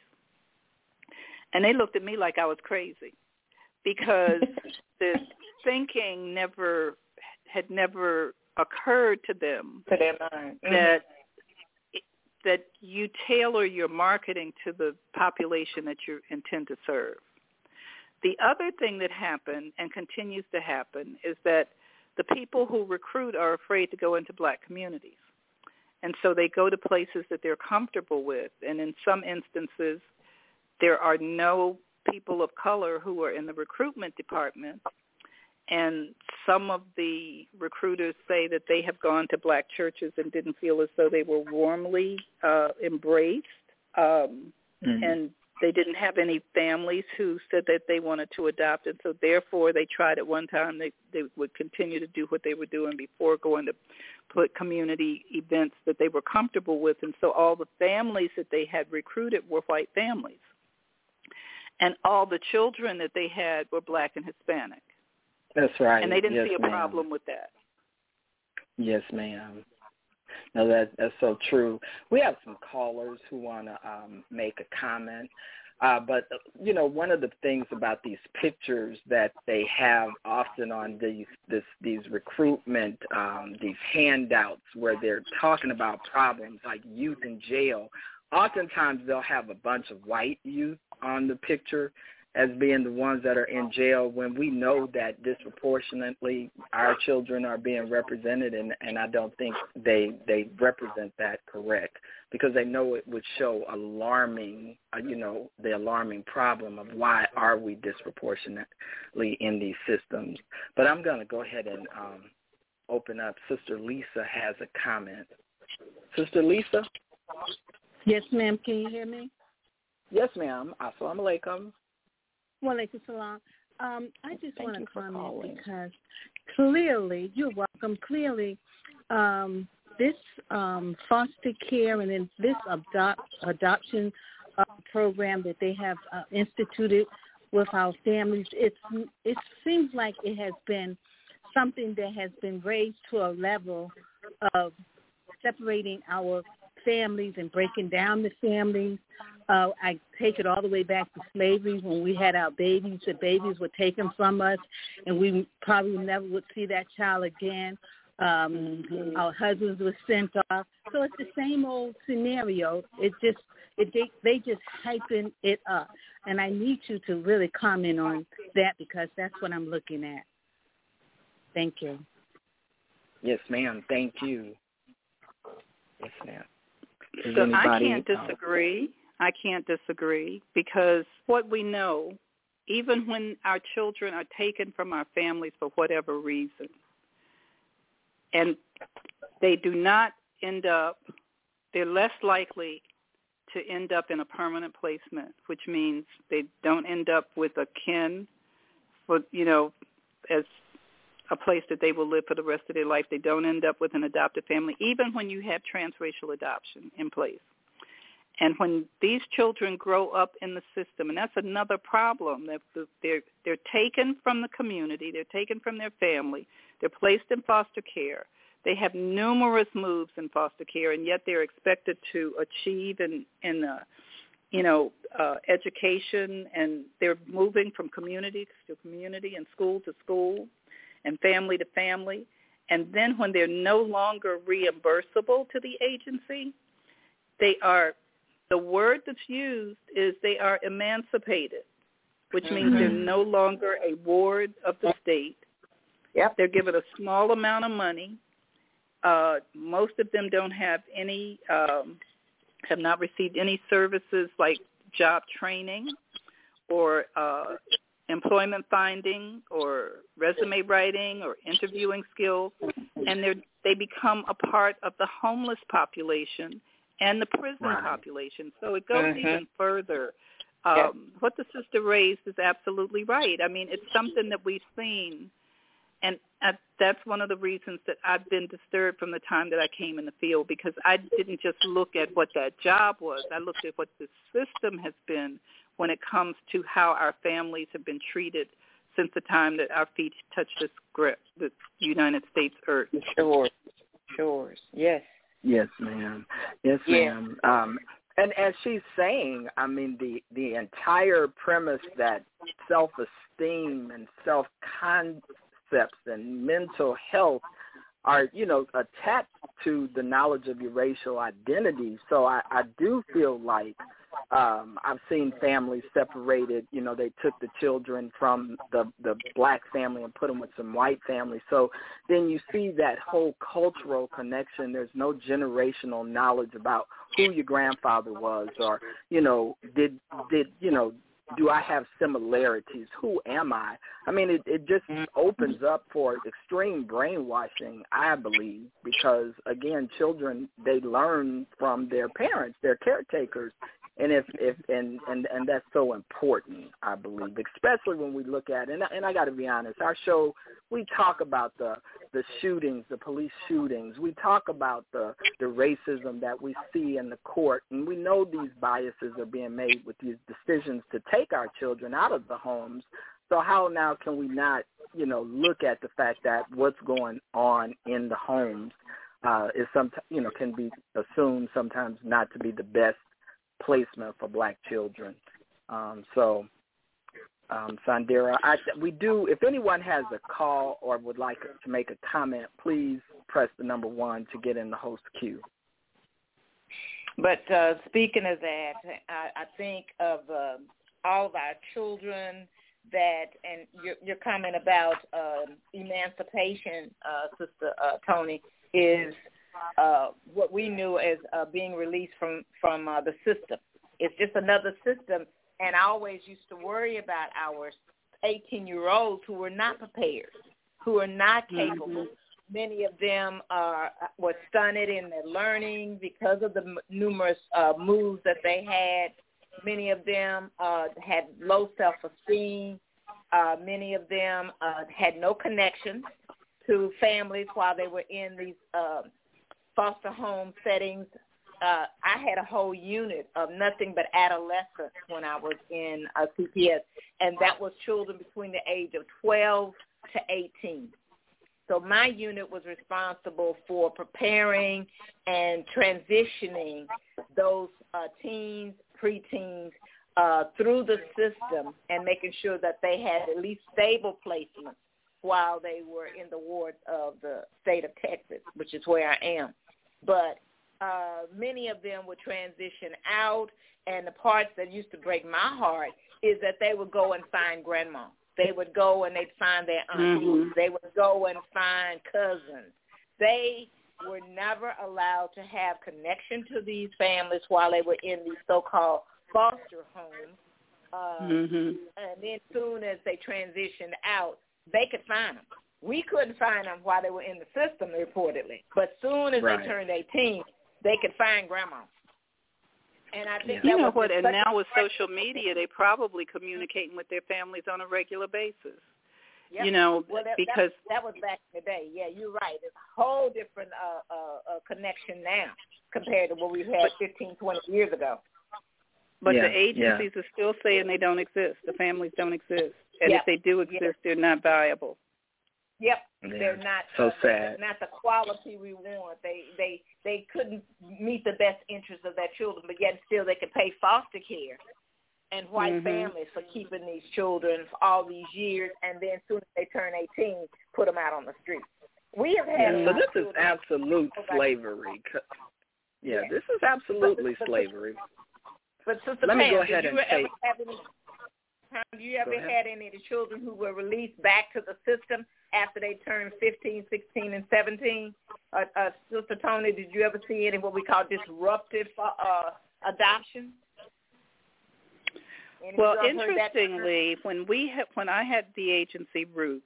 And they looked at me like I was crazy, because this thinking never had never occurred to them to their mind. that that you tailor your marketing to the population that you intend to serve. The other thing that happened and continues to happen is that the people who recruit are afraid to go into black communities. And so they go to places that they're comfortable with. And in some instances, there are no people of color who are in the recruitment department. And some of the recruiters say that they have gone to black churches and didn't feel as though they were warmly uh, embraced. Um, mm-hmm. And they didn't have any families who said that they wanted to adopt. And so therefore they tried at one time, they, they would continue to do what they were doing before, going to put community events that they were comfortable with. And so all the families that they had recruited were white families. And all the children that they had were black and Hispanic. That's right. And they didn't yes, see a ma'am. problem with that. Yes, ma'am. No, that, that's so true. We have some callers who want to um, make a comment. Uh, but, you know, one of the things about these pictures that they have often on these this, these recruitment, um, these handouts where they're talking about problems like youth in jail, oftentimes they'll have a bunch of white youth on the picture. as being the ones that are in jail when we know that disproportionately our children are being represented, and, and I don't think they they represent that correct, because they know it would show alarming, uh, you know, the alarming problem of why are we disproportionately in these systems. But I'm going to go ahead and um, open up. Sister Lisa has a comment. Sister Lisa? Yes, ma'am. Can you hear me? Yes, ma'am. Assalamu alaikum. Wa alaikum salam. Um, I just Thank want to you for comment calling. because clearly, you're welcome, clearly um, this um, foster care and then this adopt, adoption uh, program that they have uh, instituted with our families, it's, it seems like it has been something that has been raised to a level of separating our families and breaking down the families. Uh, I take it all the way back to slavery when we had our babies. The babies were taken from us, and we probably never would see that child again. Um, mm-hmm. Our husbands were sent off. So it's the same old scenario. It just it they, they just hyping it up, and I need you to really comment on that because that's what I'm looking at. Thank you. Yes, ma'am. Thank you. Yes, ma'am. Is so anybody, I can't disagree. I can't disagree because what we know, even when our children are taken from our families for whatever reason, and they do not end up, they're less likely to end up in a permanent placement, which means they don't end up with a kin for, you know, as a place that they will live for the rest of their life. They don't end up with an adopted family, even when you have transracial adoption in place. And when these children grow up in the system, and that's another problem, they're, they're, they're taken from the community, they're taken from their family, they're placed in foster care. They have numerous moves in foster care, and yet they're expected to achieve in, in uh, you know, uh, education, and they're moving from community to community and school to school and family to family. And then when they're no longer reimbursable to the agency, they are, the word that's used is they are emancipated, which means mm-hmm. they're no longer a ward of the state. Yep. They're given a small amount of money. Uh, most of them don't have any, um, have not received any services like job training or uh, employment finding or resume writing or interviewing skills, and they they become a part of the homeless population and the prison right. population. So it goes mm-hmm. even further. Um, yep. What the sister raised is absolutely right. I mean, it's something that we've seen, and uh, that's one of the reasons that I've been disturbed from the time that I came in the field, because I didn't just look at what that job was. I looked at what the system has been when it comes to how our families have been treated since the time that our feet touched this grip, the United States earth. Sure, sure, yes. Yes, ma'am. Yes, yeah. ma'am. Um, and as she's saying, I mean, the, the entire premise that self-esteem and self-concepts and mental health are, you know, attached to the knowledge of your racial identity. So I, I do feel like um, I've seen families separated. You know, they took the children from the, the black family and put them with some white family. So then you see that whole cultural connection. There's no generational knowledge about who your grandfather was, or, you know, did, did you know, do I have similarities? Who am I? I mean, it, it just opens up for extreme brainwashing, I believe, because, again, children, they learn from their parents, their caretakers. And if, if and, and, and that's so important, I believe, especially when we look at, and, and I got to be honest, our show, we talk about the, the shootings, the police shootings. We talk about the, the racism that we see in the court, and we know these biases are being made with these decisions to take our children out of the homes. So how now can we not, you know, look at the fact that what's going on in the homes uh, is some, you know, can be assumed sometimes not to be the best placement for black children. Um, so, um, Sandera, I, we do, if anyone has a call or would like to make a comment, please press the number one to get in the host queue. But uh, speaking of that, I, I think of uh, all of our children that, and your, your comment about uh, emancipation, uh, Sister uh, Tony, is uh, what we knew as uh, being released from, from uh, the system. It's just another system, and I always used to worry about our eighteen-year-olds who were not prepared, who are not capable. Mm-hmm. Many of them are, were stunted in their learning because of the m- numerous uh, moves that they had. Many of them uh, had low self-esteem. Uh, many of them uh, had no connection to families while they were in these uh, foster home settings. Uh, I had a whole unit of nothing but adolescents when I was in uh, C P S, and that was children between the age of twelve to eighteen. So my unit was responsible for preparing and transitioning those uh, teens, preteens, uh, through the system and making sure that they had at least stable placements while they were in the wards of the state of Texas, which is where I am. But uh, many of them would transition out, and the parts that used to break my heart is that they would go and find grandma. They would go and they'd find their aunties. Mm-hmm. They would go and find cousins. They were never allowed to have connection to these families while they were in these so-called foster homes. Uh, mm-hmm. And then soon as they transitioned out, they could find them. We couldn't find them while they were in the system, reportedly. But soon as right. they turned eighteen, they could find grandma. And I think yeah. that you know was what, and now with social media, they probably communicating with their families on a regular basis. Yep. You know, well, that, because that, that was back in the day. Yeah, you're right. It's a whole different uh, uh, uh, connection now compared to what we had fifteen, twenty years ago. But yeah, the agencies yeah. are still saying they don't exist. The families don't exist, and yep. if they do exist, yep. they're not viable. Yep, yeah. they're not so uh, sad. Not the quality we want. They they they couldn't meet the best interests of their children, but yet still they could pay foster care and white mm-hmm. families for keeping these children for all these years, and then as soon as they turn eighteen, put them out on the street. We have had yeah, so this is absolute slavery. Yeah, yeah, this is absolutely but, but, slavery. But Sister Let Pam, me go ahead did you and ever take. have any, have you ever had any of the children who were released back to the system after they turned fifteen, sixteen, and seventeen? Uh, uh, Sister Tony, did you ever see any what we call disruptive uh, adoption? Any Well, interestingly, when we ha- when I had the agency Roots,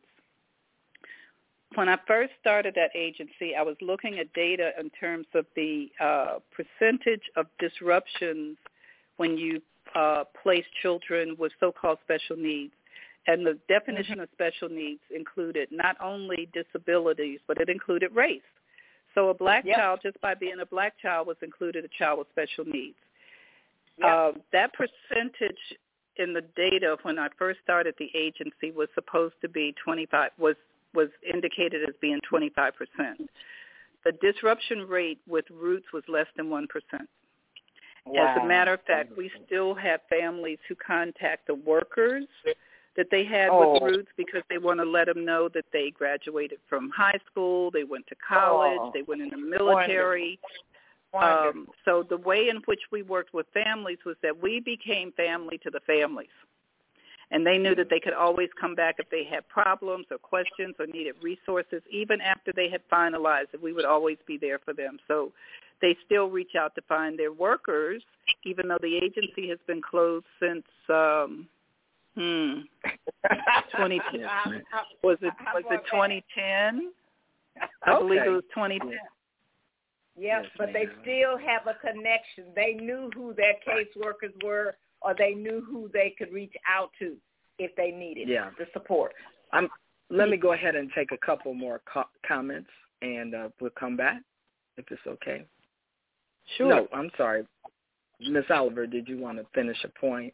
when I first started that agency, I was looking at data in terms of the uh, percentage of disruptions when you uh, place children with so-called special needs. And the definition mm-hmm. of special needs included not only disabilities, but it included race. So a black yep. child, just by being a black child, was included a child with special needs. Yep. Uh, that percentage in the data when I first started the agency was supposed to be twenty-five, was, was indicated as being twenty-five percent. The disruption rate with Roots was less than one percent. Wow. As a matter of fact, we still have families who contact the workers that they had oh. with Roots because they want to let them know that they graduated from high school, they went to college, oh. they went in the military. Um, so the way in which we worked with families was that we became family to the families. And they knew that they could always come back if they had problems or questions or needed resources, even after they had finalized it. We would always be there for them. So they still reach out to find their workers, even though the agency has been closed since um, hmm, twenty ten. Was it was it twenty ten? I okay. believe it was twenty ten. Yep, yes, but they still have a connection. They knew who their caseworkers were, or they knew who they could reach out to if they needed yeah. the support. I'm, let me go ahead and take a couple more co- comments, and uh, we'll come back, if it's okay. Sure. No, I'm sorry. Miz Oliver, did you want to finish a point?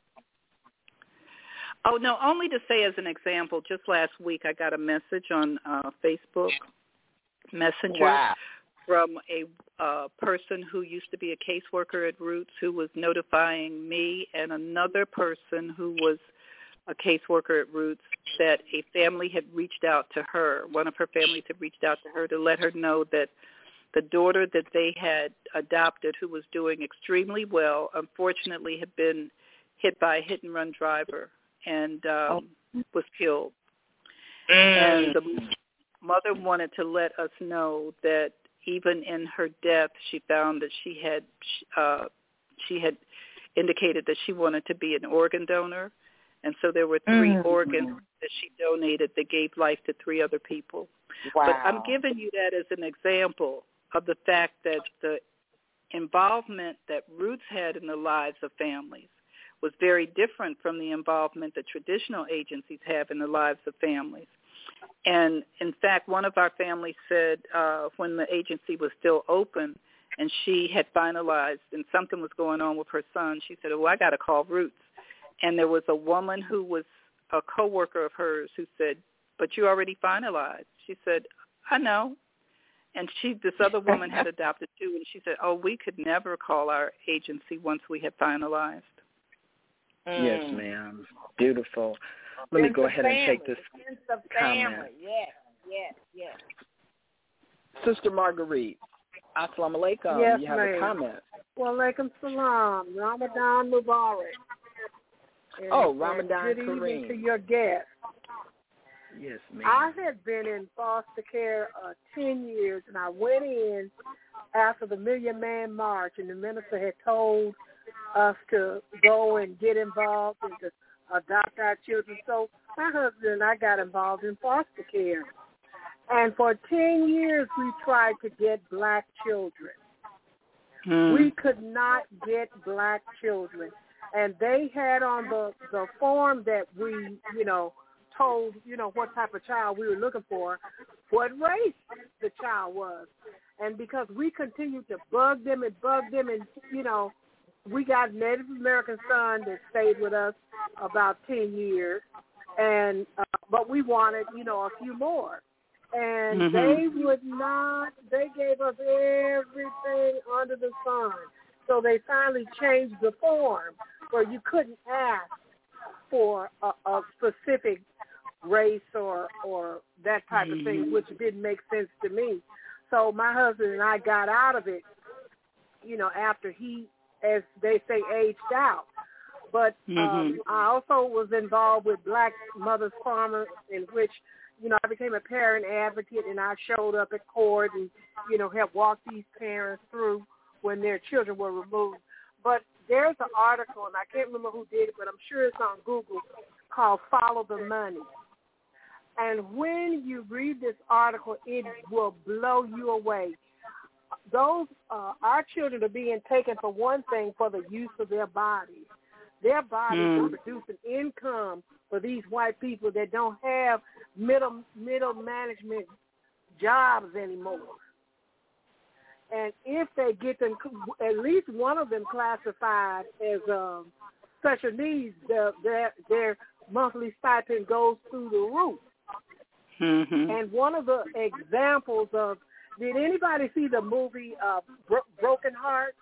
Oh, no, only to say as an example, just last week I got a message on uh, Facebook Messenger wow. from a uh, person who used to be a caseworker at Roots who was notifying me and another person who was a caseworker at Roots that a family had reached out to her. One of her families had reached out to her to let her know that the daughter that they had adopted, who was doing extremely well, unfortunately had been hit by a hit-and-run driver and um, oh. was killed. Mm. And the mother wanted to let us know that even in her death, she found that she had uh, she had indicated that she wanted to be an organ donor. And so there were three mm. organs that she donated that gave life to three other people. Wow. But I'm giving you that as an example of the fact that the involvement that Roots had in the lives of families was very different from the involvement that traditional agencies have in the lives of families. And, in fact, one of our families said uh, when the agency was still open and she had finalized and something was going on with her son, she said, oh, I got to call Roots. And there was a woman who was a coworker of hers who said, but you already finalized. She said, I know. And she, this other woman had adopted too, and she said, oh, we could never call our agency once we had finalized. Mm. Yes, ma'am. Beautiful. Let me go ahead family. and take this Sense of comment. Family. Yes, yes, yes. Sister Marguerite, Assalamu alaikum. Yes, you have ma'am. a comment. Wa alaikum salam. Ramadan Mubarak. And, oh, Ramadan good Kareem. evening to your guest. Yes, ma'am. I had been in foster care uh, ten years, and I went in after the Million Man March, and the minister had told us to go and get involved and to adopt our children. So my husband and I got involved in foster care. And for ten years, we tried to get black children. Hmm. We could not get black children. And they had on the, the form that we, you know, told, you know, what type of child we were looking for, what race the child was. And because we continued to bug them and bug them and, you know, we got Native American son that stayed with us about ten years, and uh, but we wanted, you know, a few more. And mm-hmm. they would not, they gave us everything under the sun. So they finally changed the form where you couldn't ask for a, a specific race or, or that type of thing, which didn't make sense to me. So my husband and I got out of it, you know, after he, as they say, aged out. But um, mm-hmm. I also was involved with Black Mothers Farmers, in which, you know, I became a parent advocate, and I showed up at court and, you know, helped walk these parents through when their children were removed. But there's an article, and I can't remember who did it, but I'm sure it's on Google, called Follow the Money. And when you read this article, it will blow you away. Those, uh, our children are being taken, for one thing, for the use of their bodies. Their bodies mm. are producing income for these white people that don't have middle middle management jobs anymore. And if they get them, at least one of them classified as um, special needs, their, their, their monthly stipend goes through the roof. Mm-hmm. And one of the examples of, did anybody see the movie uh, Bro- Broken Heart?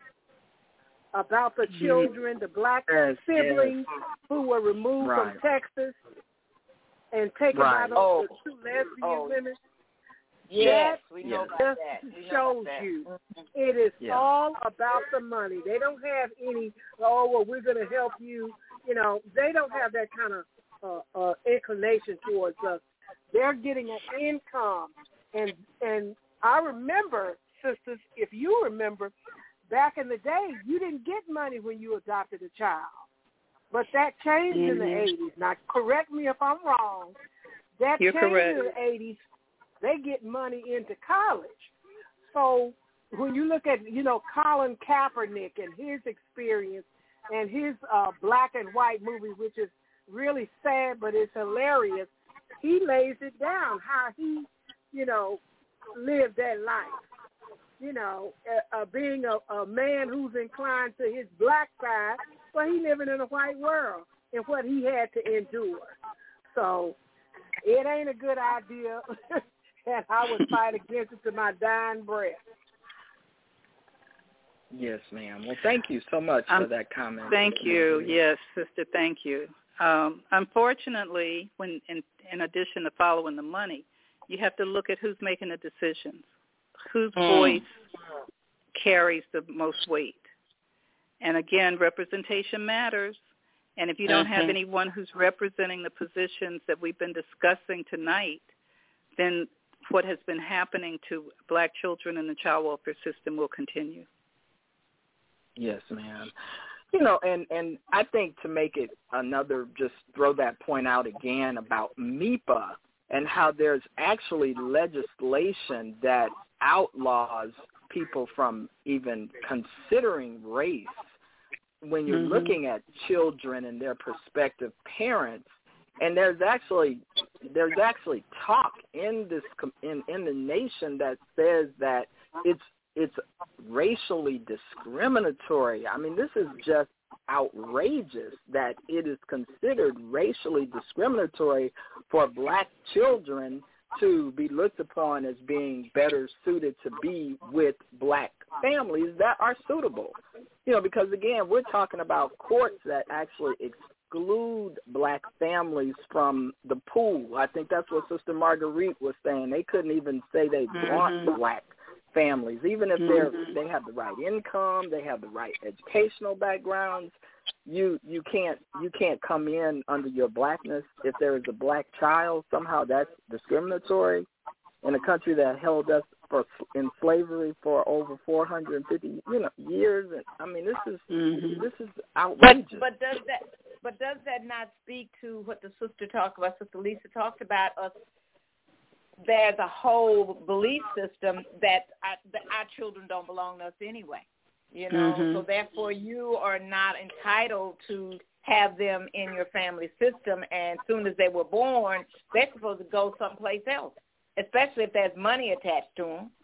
About the children, the black yes, siblings yes. who were removed right. from Texas and taken right. by those oh. the two lesbian oh. women. Yes, that we know yes. about just that. We know shows about that. you Mm-hmm. it is yeah. all about the money. They don't have any, oh, well, we're going to help you. You know, they don't have that kind of uh, uh, inclination towards us. They're getting an income. And, and I remember, sisters, if you remember, back in the day, you didn't get money when you adopted a child. But that changed mm-hmm. in the eighties. Now, correct me if I'm wrong. That You're changed correct. in the eighties. They get money into college. So when you look at, you know, Colin Kaepernick and his experience and his uh, black and white movie, which is really sad, but it's hilarious, he lays it down how he, you know, lived that life. You know, uh, uh, being a, a man who's inclined to his black side, but he living in a white world and what he had to endure. So it ain't a good idea, and I would fight against it to my dying breath. Yes, ma'am. Well, thank you so much um, for that comment. Thank you. Yes, sister, thank you. Um, unfortunately, when in, in addition to following the money, you have to look at who's making the decisions. Whose mm. voice carries the most weight. And again, representation matters. And if you don't mm-hmm. have anyone who's representing the positions that we've been discussing tonight, then what has been happening to black children in the child welfare system will continue. Yes, ma'am. You know, and, and I think to make it another, just throw that point out again about MEPA and how there's actually legislation that outlaws people from even considering race when you're mm-hmm. looking at children and their prospective parents. And there's actually there's actually talk in this in, in the nation that says that it's it's racially discriminatory. I mean, this is just outrageous that it is considered racially discriminatory for black children to be looked upon as being better suited to be with black families that are suitable. You know, because, again, we're talking about courts that actually exclude black families from the pool. I think that's what Sister Marguerite was saying. They couldn't even say they mm-hmm. want black families, even if they're mm-hmm. they have the right income, they have the right educational backgrounds. You you can't you can't come in under your blackness if there is a black child. Somehow that's discriminatory in a country that held us for in slavery for over four hundred fifty you know years. And I mean, this is mm-hmm. this is outrageous. But, but does that but does that not speak to what the sister talked about? Sister Lisa talked about us. There's a whole belief system that, I, that our children don't belong to us anyway, you know. Mm-hmm. So therefore, you are not entitled to have them in your family system. And as soon as they were born, they're supposed to go someplace else, especially if there's money attached to them.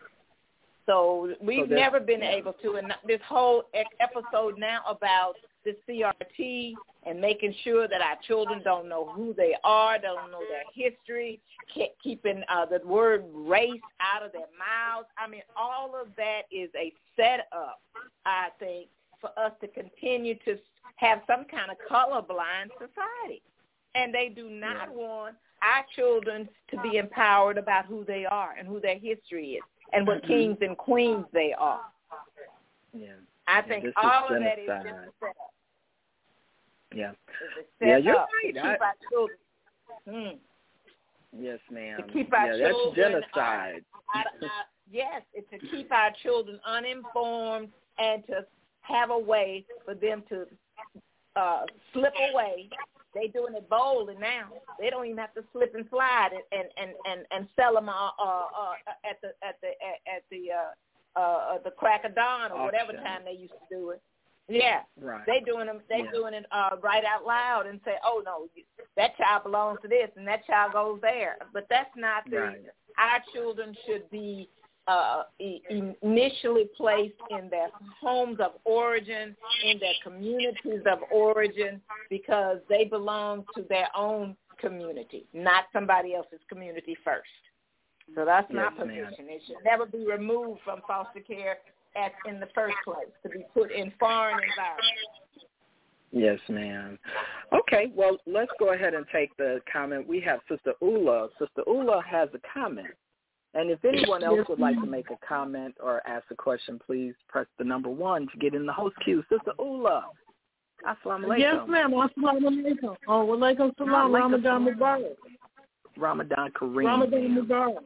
So we've so never been able to. And this whole episode now about the C R T and making sure that our children don't know who they are, don't know their history, keeping uh, the word race out of their mouths. I mean, all of that is a setup, I think, for us to continue to have some kind of colorblind society. And they do not yeah. want our children to be empowered about who they are and who their history is and what mm-hmm. kings and queens they are. Yeah. I think yeah, all of that is just a setup. Yeah. Yeah, you're right. right. To keep I, our children. Hmm. Yes, ma'am. To keep our yeah, children. That's genocide. Uh, uh, uh, yes, it's to keep our children uninformed and to have a way for them to uh, slip away. They're doing it boldly now. They don't even have to slip and slide and and and, and, and sell them uh, uh, uh, at the at the at the uh, uh, the crack of dawn or whatever time they used to do it. Yeah, right. They doing them. They yeah. doing it uh, right out loud and say, "Oh no, that child belongs to this, and that child goes there." But that's not the. Right. Our children should be uh, e- initially placed in their homes of origin, in their communities of origin, because they belong to their own community, not somebody else's community first. So that's yes, my position. Ma'am. It should never be removed from foster care at, in the first place, to be put in foreign environments. Yes, ma'am. Okay, well, let's go ahead and take the comment. We have Sister Ula. Sister Ula has a comment. And if anyone else would like to make a comment or ask a question, please press the number one to get in the host queue. Sister Ula. Assalamu alaikum. Yes, ma'am. Assalamu alaikum. Oh, wa alaikum salam. Ramadan Mubarak. Ramadan Kareem. Ramadan Mubarak.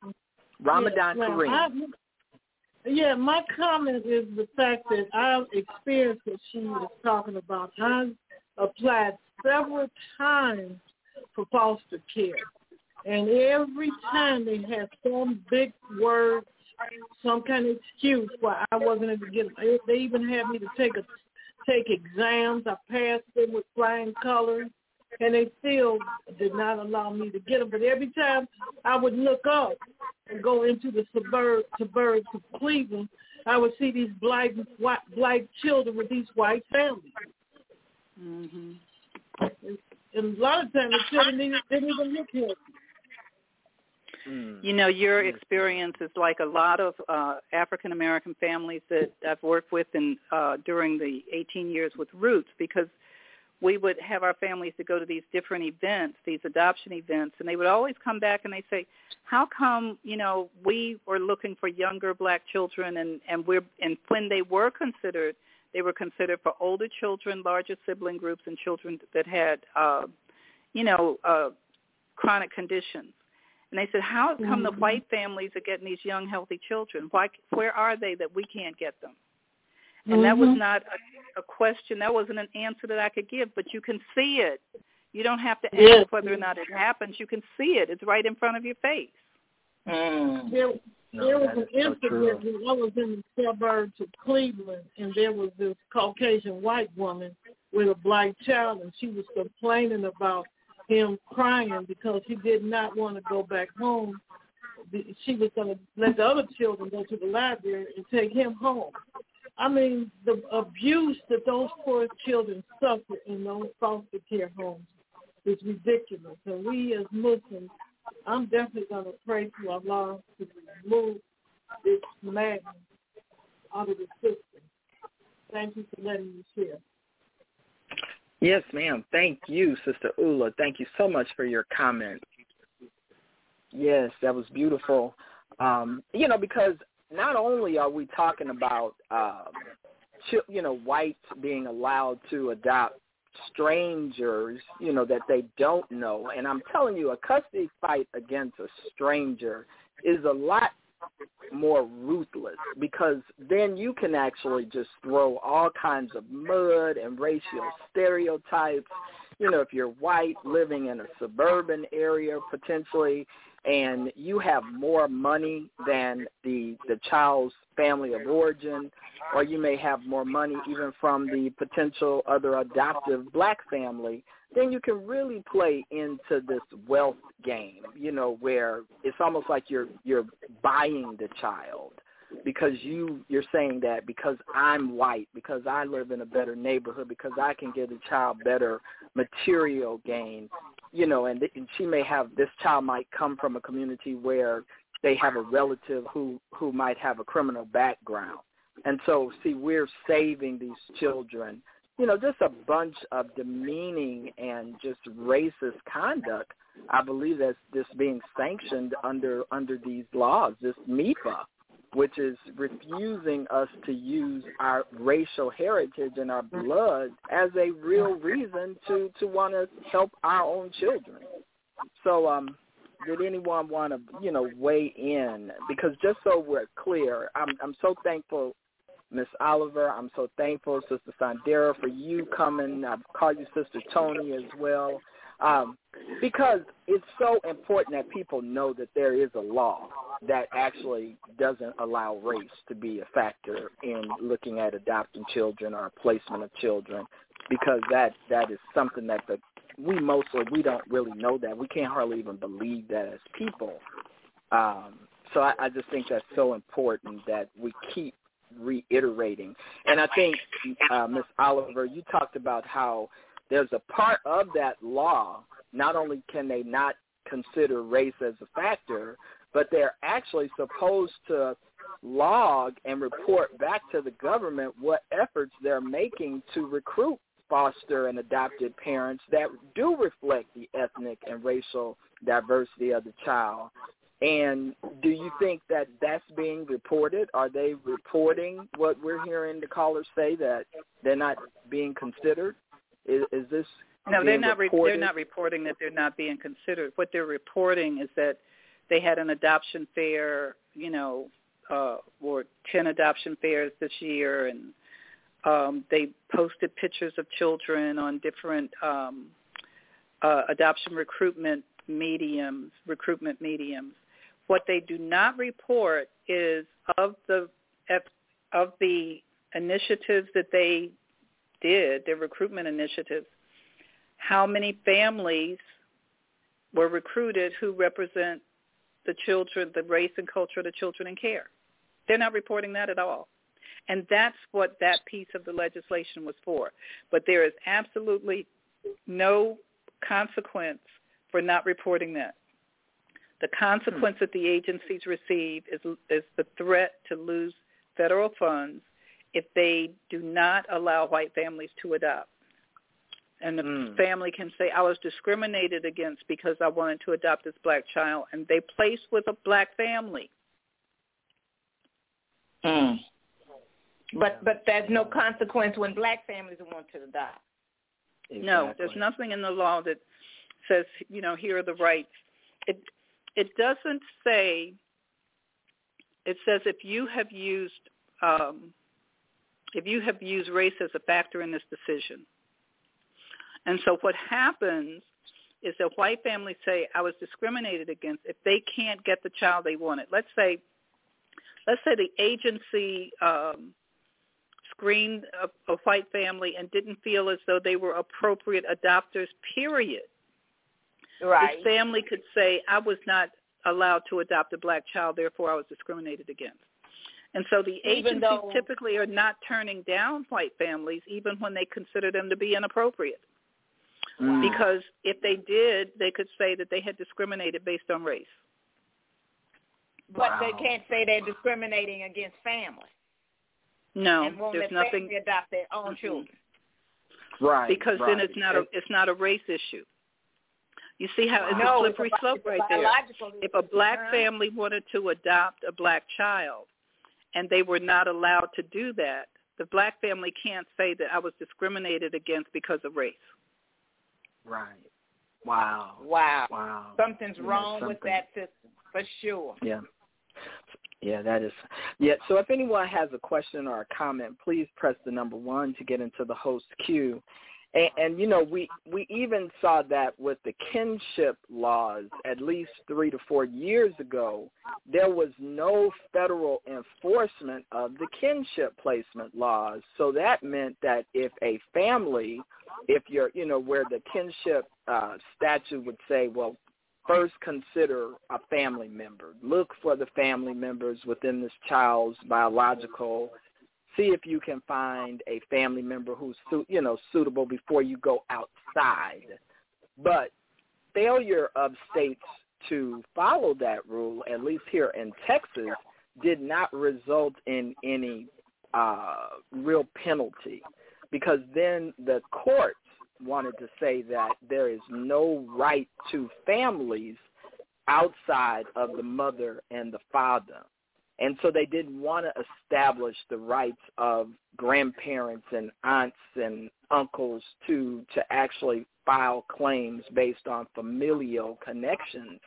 Ramadan yes, Kareem. Yeah, my comment is the fact that I've experienced what she was talking about. I've applied several times for foster care. And every time they have some big word, some kind of excuse why I wasn't able to get them. They even had me to take a, take exams. I passed them with flying colors, and they still did not allow me to get them. But every time I would look up and go into the suburb, suburbs of Cleveland, I would see these black, white, black children with these white families. Mm-hmm. And, and a lot of times the children didn't, didn't even look here. You know, your experience is like a lot of uh, African-American families that I've worked with in, uh, during the eighteen years with Roots, because we would have our families to go to these different events, these adoption events, and they would always come back and they say, how come, you know, we were looking for younger black children, and, and we're and when they were considered, They were considered for older children, larger sibling groups, and children that had, uh, you know, uh, chronic conditions. And they said, how come the white families are getting these young, healthy children? Why, where are they that we can't get them? And mm-hmm. that was not a, a question. That wasn't an answer that I could give, but you can see it. You don't have to ask yes. whether or not it happens. You can see it. It's right in front of your face. Mm. There, there was an incident when I was in the suburbs of Cleveland, and there was this Caucasian white woman with a black child, and she was complaining about him crying because he did not want to go back home. She was going to let the other children go to the library and take him home. I mean, the abuse that those poor children suffer in those foster care homes is ridiculous. And we as Muslims, I'm definitely going to pray to Allah to remove this madness out of the system. Thank you for letting me share. Yes, ma'am. Thank you, Sister Ula. Thank you so much for your comment. Yes, that was beautiful. Um, you know, because not only are we talking about, um, you know, whites being allowed to adopt strangers, you know, that they don't know. And I'm telling you, a custody fight against a stranger is a lot more ruthless, because then you can actually just throw all kinds of mud and racial stereotypes. You know, if you're white living in a suburban area potentially, and you have more money than the the child's family of origin, or you may have more money even from the potential other adoptive black family, then you can really play into this wealth game, you know, where it's almost like you're you're buying the child, because you, you're saying that because I'm white, because I live in a better neighborhood, because I can give the child better material gain, you know, and, and she may have, this child might come from a community where they have a relative who, who might have a criminal background. And so, see, we're saving these children, you know, just a bunch of demeaning and just racist conduct. I believe that's just being sanctioned under under these laws, this M E P A, which is refusing us to use our racial heritage and our blood as a real reason to, to want to help our own children. So um, did anyone want to, you know, weigh in? Because just so we're clear, I'm I'm so thankful, Miss Oliver. I'm so thankful, Sister Sandera, for you coming. I've called you Sister Tony as well, um, because it's so important that people know that there is a law that actually doesn't allow race to be a factor in looking at adopting children or placement of children, because that, that is something that the, we mostly, we don't really know that. We can't hardly even believe that as people. Um, so I, I just think that's so important that we keep reiterating. And I think, uh, Miz Oliver, you talked about how there's a part of that law, not only can they not consider race as a factor, but they're actually supposed to log and report back to the government what efforts they're making to recruit foster and adopted parents that do reflect the ethnic and racial diversity of the child. And do you think that that's being reported? Are they reporting what we're hearing the callers say, that they're not being considered? Is, is this No, they're not. Re- they're not reporting that they're not being considered. What they're reporting is that they had an adoption fair, you know, uh, or ten adoption fairs this year, and um, they posted pictures of children on different um, uh, adoption recruitment mediums, recruitment mediums. What they do not report is of the of the initiatives that they did, their recruitment initiatives, how many families were recruited who represent the children, the race and culture of the children in care. They're not reporting that at all. And that's what that piece of the legislation was for. But there is absolutely no consequence for not reporting that. The consequence that the agencies receive is, is the threat to lose federal funds if they do not allow white families to adopt. And the mm. family can say, I was discriminated against because I wanted to adopt this black child, and they placed with a black family. Mm. But but there's no consequence when black families want to adopt. Exactly. No, there's nothing in the law that says, you know, here are the rights. It it doesn't say, it says if you have used um, if you have used race as a factor in this decision. And so what happens is that white families say, I was discriminated against if they can't get the child they wanted. Let's say, let's say the agency um, screened a, a white family and didn't feel as though they were appropriate adopters, period. Right. This family could say, I was not allowed to adopt a black child, therefore I was discriminated against. And so the Even agencies though, typically are not turning down white families, even when they consider them to be inappropriate. Mm. Because if they did, they could say that they had discriminated based on race. But Wow. they can't say they're discriminating against family. No, and won't there's let nothing. family adopt their own children. Right. Because right. then it's not a it's not a race issue. You see how it's No, a slippery it's a, slope it's a right there. biological If a black uh-huh. family wanted to adopt a black child and they were not allowed to do that, the black family can't say that I was discriminated against because of race. Right. Wow. Wow. Wow. Something's You know, wrong something. with that system, for sure. Yeah. Yeah, that is. Yeah, so if anyone has a question or a comment, please press the number one to get into the host queue. And, and you know, we, we even saw that with the kinship laws at least three to four years ago. There was no federal enforcement of the kinship placement laws. So that meant that if a family, if you're, you know, where the kinship uh, statute would say, well, first consider a family member. Look for the family members within this child's biological. See if you can find a family member who's, you know, suitable before you go outside. But failure of states to follow that rule, at least here in Texas, did not result in any uh, real penalty, because then the courts wanted to say that there is no right to families outside of the mother and the father. And so they didn't want to establish the rights of grandparents and aunts and uncles to to actually file claims based on familial connections.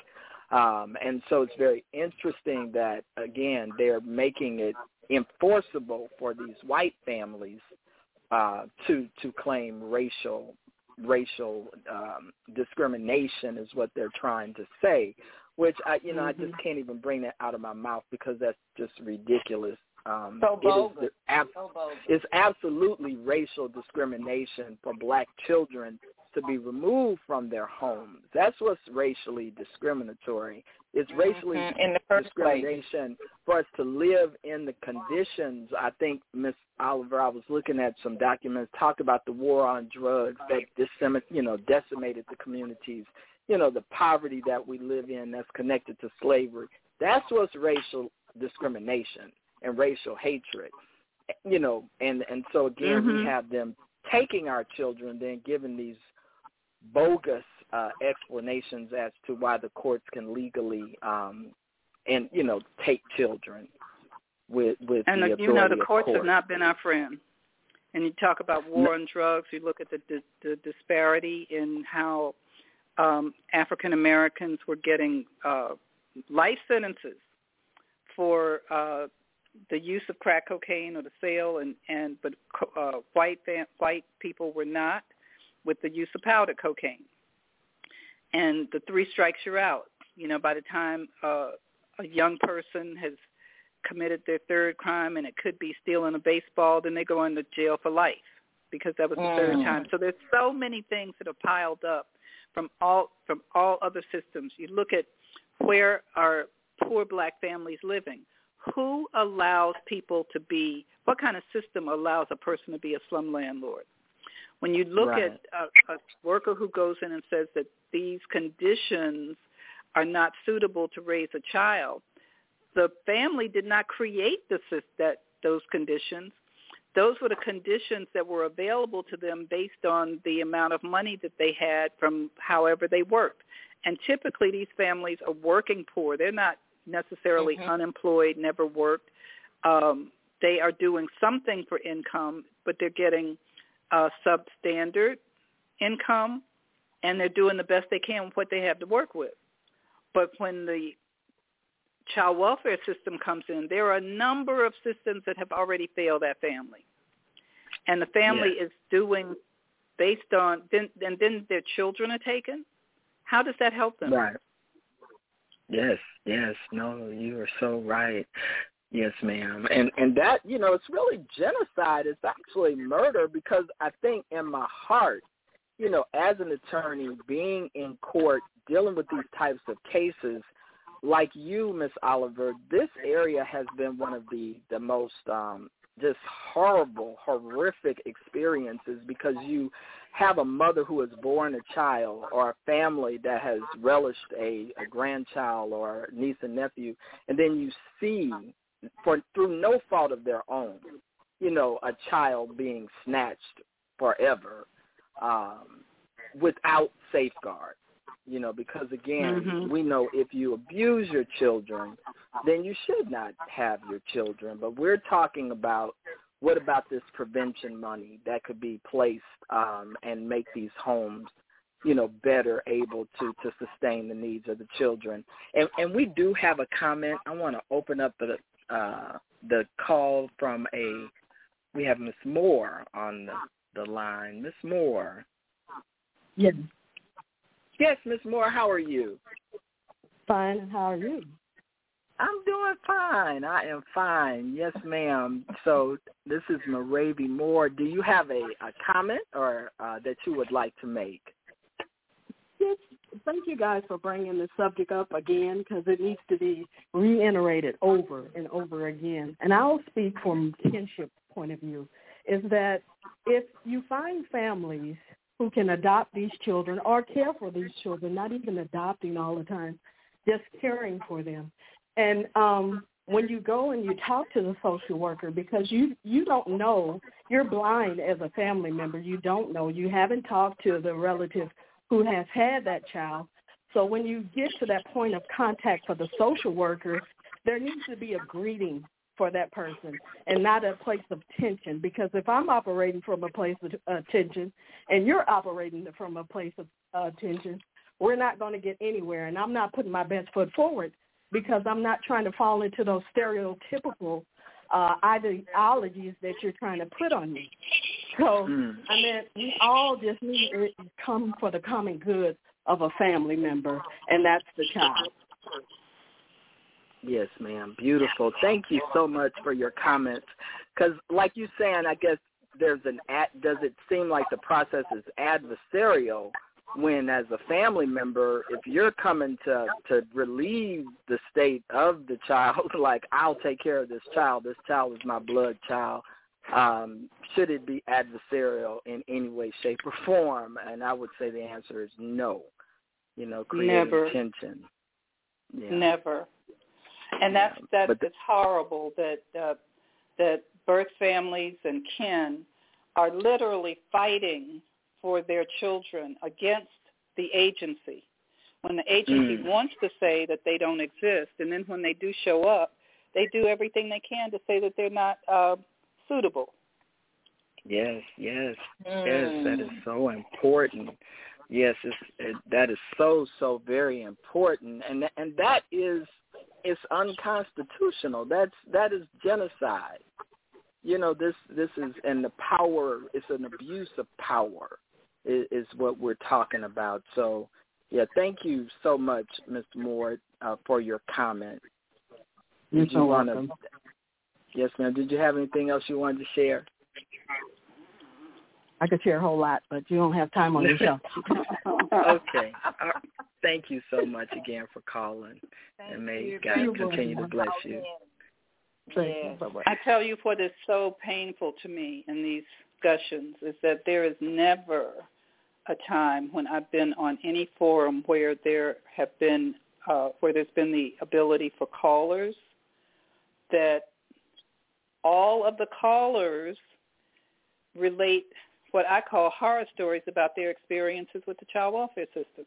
Um, and so it's very interesting that, again, they're making it enforceable for these white families uh, to to claim racial racial um, discrimination is what they're trying to say. Which I, you know, mm-hmm. I just can't even bring that out of my mouth because that's just ridiculous. Um, so bogus. It is ab- so bogus. It's absolutely racial discrimination for black children to be removed from their homes. That's what's racially discriminatory. It's racially mm-hmm. in the first discrimination place. for us to live in the conditions. I think, Miz Oliver, I was looking at some documents, talk about the war on drugs that decim- you know, decimated the communities. You know, the poverty that we live in that's connected to slavery. That's what's racial discrimination and racial hatred. You know, and, and so, again, mm-hmm. we have them taking our children, then giving these bogus uh, explanations as to why the courts can legally, um, and, you know, take children with, with and the the, authority you know, the of courts court. have not been our friend. And you talk about war no. on drugs, you look at the, the, the disparity in how Um, African Americans were getting uh, life sentences for uh, the use of crack cocaine or the sale, and and but uh, white white people were not, with the use of powder cocaine. And the three strikes you're out. You know, by the time uh, a young person has committed their third crime, and it could be stealing a baseball, then they go into jail for life because that was the mm. third time. So there's so many things that are piled up from all from all other systems. You look at where are poor black families living. Who allows people to be, what kind of system allows a person to be a slum landlord? When you look right. at a, a worker who goes in and says that these conditions are not suitable to raise a child, the family did not create the, that, those conditions. Those were the conditions that were available to them based on the amount of money that they had from however they worked. And typically these families are working poor. They're not necessarily mm-hmm. unemployed, never worked. Um, they are doing something for income, but they're getting uh, substandard income, and they're doing the best they can with what they have to work with. But when the child welfare system comes in, there are a number of systems that have already failed that family. And the family yes. is doing based on, then, and then their children are taken. How does that help them? Right. Yes, yes. No, you are so right. Yes, ma'am. And and that, you know, it's really genocide. It's actually murder, because I think in my heart, you know, as an attorney, being in court, dealing with these types of cases, like you, Miss Oliver, this area has been one of the, the most um, just horrible, horrific experiences, because you have a mother who has born a child, or a family that has relished a, a grandchild or niece and nephew, and then you see, for through no fault of their own, you know, a child being snatched forever um, without safeguard. You know, because, again, mm-hmm. we know if you abuse your children, then you should not have your children. But we're talking about, what about this prevention money that could be placed um, and make these homes, you know, better able to, to sustain the needs of the children. And, and we do have a comment. I want to open up the, uh, the call from a, we have Miss Moore on the, the line. Miss Moore. Yes. Yes, Miss Moore, how are you? Fine. How are you? I'm doing fine. I am fine. Yes, ma'am. So this is Maravi Moore. Do you have a, a comment or uh, that you would like to make? Yes. Thank you guys for bringing the subject up again, because it needs to be reiterated over and over again. And I'll speak from kinship point of view, is that if you find families who can adopt these children or care for these children, not even adopting all the time, just caring for them. And um, when you go and you talk to the social worker, because you, you don't know, you're blind as a family member, you don't know, you haven't talked to the relative who has had that child. So when you get to that point of contact for the social worker, there needs to be a greeting for that person and not a place of tension. Because if I'm operating from a place of uh, tension and you're operating from a place of uh, tension, we're not going to get anywhere. And I'm not putting my best foot forward, because I'm not trying to fall into those stereotypical uh, ideologies that you're trying to put on me. So, mm. I mean, we all just need to come for the common good of a family member, and that's the child. Yes, ma'am. Beautiful. Thank you so much for your comments. Because like you're saying, I guess there's an ad, does it seem like the process is adversarial when, as a family member, if you're coming to, to relieve the state of the child, like, I'll take care of this child, this child is my blood child, um, should it be adversarial in any way, shape, or form? And I would say the answer is no. You know, creating Never. tension. Yeah. Never. And that's yeah. that's the, it's horrible that uh, that birth families and kin are literally fighting for their children against the agency. When the agency mm. wants to say that they don't exist, and then when they do show up, they do everything they can to say that they're not uh, suitable. Yes, yes, mm. yes. That is so important. Yes, it's, it, that is so so very important, and and that is. It's unconstitutional. That's that is genocide. You know, this this is and the power. It's an abuse of power, is, is what we're talking about. So, yeah, thank you so much, Mister Moore, uh, for your comment. You're Did so you welcome. Wanna, yes, ma'am. Did you have anything else you wanted to share? I could share a whole lot, but you don't have time on your show. Okay. Uh, thank you so much again for calling. Thank and may you. God continue to bless you. Yeah. I tell you what is so painful to me in these discussions is that there is never a time when I've been on any forum where there have been uh, where there's been the ability for callers that all of the callers relate what I call horror stories about their experiences with the child welfare system.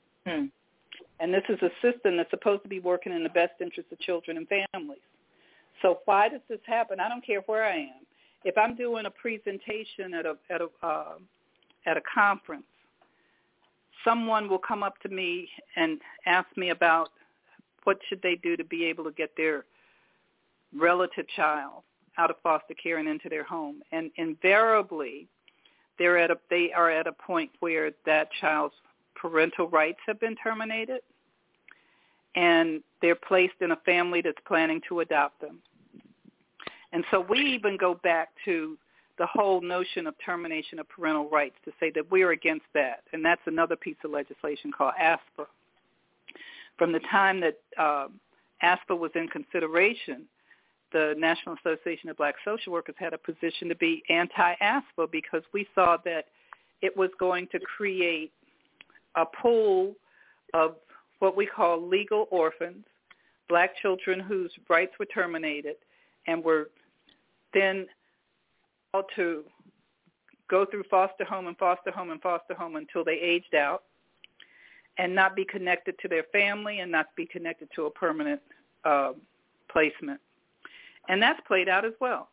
Hmm. And this is a system that's supposed to be working in the best interest of children and families. So why does this happen? I don't care where I am. If I'm doing a presentation at a at a uh, at a conference, someone will come up to me and ask me about what should they do to be able to get their relative child out of foster care and into their home. And invariably, they're at a, they are at a point where that child's parental rights have been terminated, and they're placed in a family that's planning to adopt them. And so we even go back to the whole notion of termination of parental rights to say that we're against that. And that's another piece of legislation called ASPA. From the time that uh, ASPA was in consideration, the National Association of Black Social Workers had a position to be anti-ASPA because we saw that it was going to create a pool of what we call legal orphans, black children whose rights were terminated and were then allowed to go through foster home and foster home and foster home until they aged out and not be connected to their family and not be connected to a permanent uh, placement. And that's played out as well.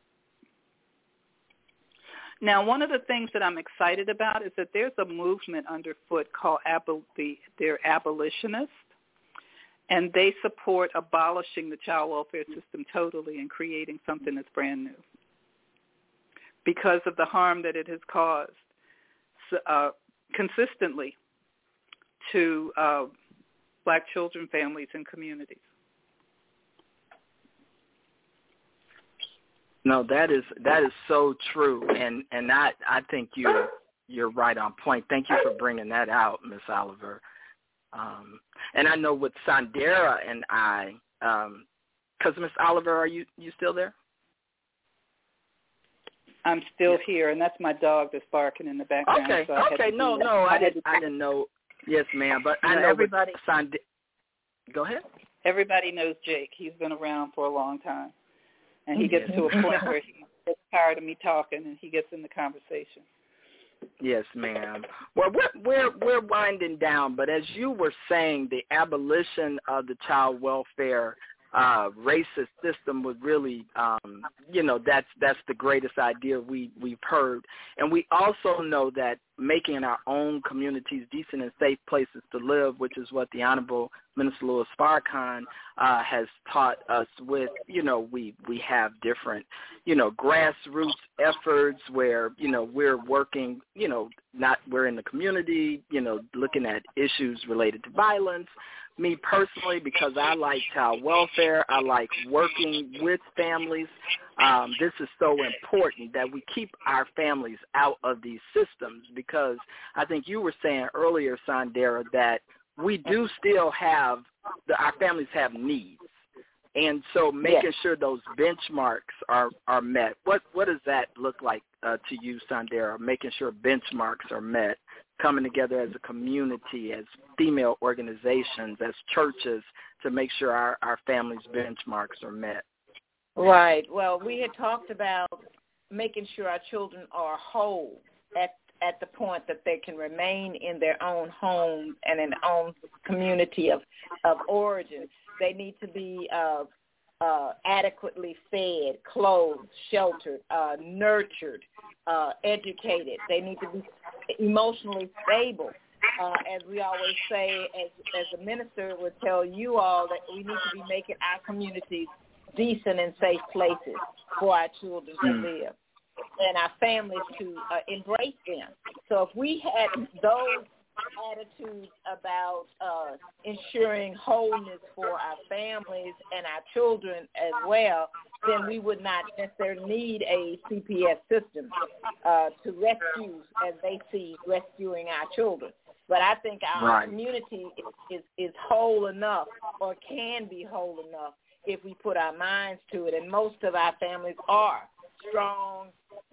Now, one of the things that I'm excited about is that there's a movement underfoot called abol- the, they're abolitionists, and they support abolishing the child welfare system totally and creating something that's brand new because of the harm that it has caused uh, consistently to uh, black children, families, and communities. No, that is that is so true, and and I I think you're you're right on point. Thank you for bringing that out, Miss Oliver. Um, and I know with Sandera and I, because um, Miss Oliver, are you you still there? I'm still here, and that's my dog that's barking in the background. Okay, so I okay, no, no, I didn't I didn't know. Yes, ma'am, but I know everybody. Sandera. Go ahead. Everybody knows Jake. He's been around for a long time. And he gets to a point where he gets tired of me talking, and he gets in the conversation. Yes, ma'am. Well, we're, we're, we're winding down, but as you were saying, the abolition of the child welfare uh, racist system was really, um, you know, that's that's the greatest idea we, we've heard. And we also know that making our own communities decent and safe places to live, which is what the Honorable Minister Louis Farrakhan uh, has taught us with, you know, we, we have different, you know, grassroots efforts where, you know, we're working, you know, not we're in the community, you know, looking at issues related to violence. Me personally, because I like child welfare, I like working with families. Um, this is so important that we keep our families out of these systems because I think you were saying earlier, Sandera, that we do still have, the, our families have needs. And so making yes. sure those benchmarks are, are met. What what does that look like uh, to you, Sandera, making sure benchmarks are met, coming together as a community, as female organizations, as churches to make sure our, our families' benchmarks are met? Right. Well, we had talked about making sure our children are whole at at the point that they can remain in their own home and in their own community of, of origin. They need to be uh, uh, adequately fed, clothed, sheltered, uh, nurtured, uh, educated. They need to be emotionally stable. Uh, as we always say, as, as a minister would tell you all, that we need to be making our communities decent and safe places for our children to live and our families to uh, embrace them. So if we had those attitudes about uh, ensuring wholeness for our families and our children as well, then we would not necessarily need a C P S system uh, to rescue, as they see, rescuing our children. But I think our right. community is, is, is whole enough, or can be whole enough, if we put our minds to it. And most of our families are strong,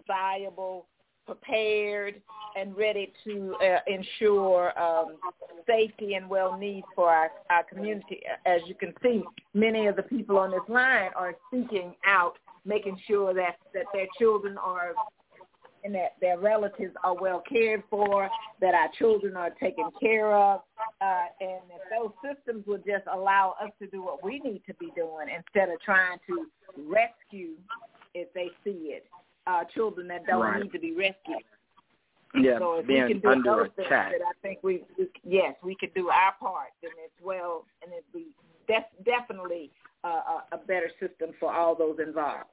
viable, prepared, and ready to uh, ensure um, safety and well-needs for our, our community. As you can see, many of the people on this line are seeking out, making sure that, that their children are and that their relatives are well cared for, that our children are taken care of, Uh, and if those systems would just allow us to do what we need to be doing instead of trying to rescue, if they see it, uh, children that don't right. need to be rescued. Yeah, so if being we can do under those attack. things, that I think we, we, yes, we could do our part, then it's well, and it'd be def- definitely uh, a, a better system for all those involved.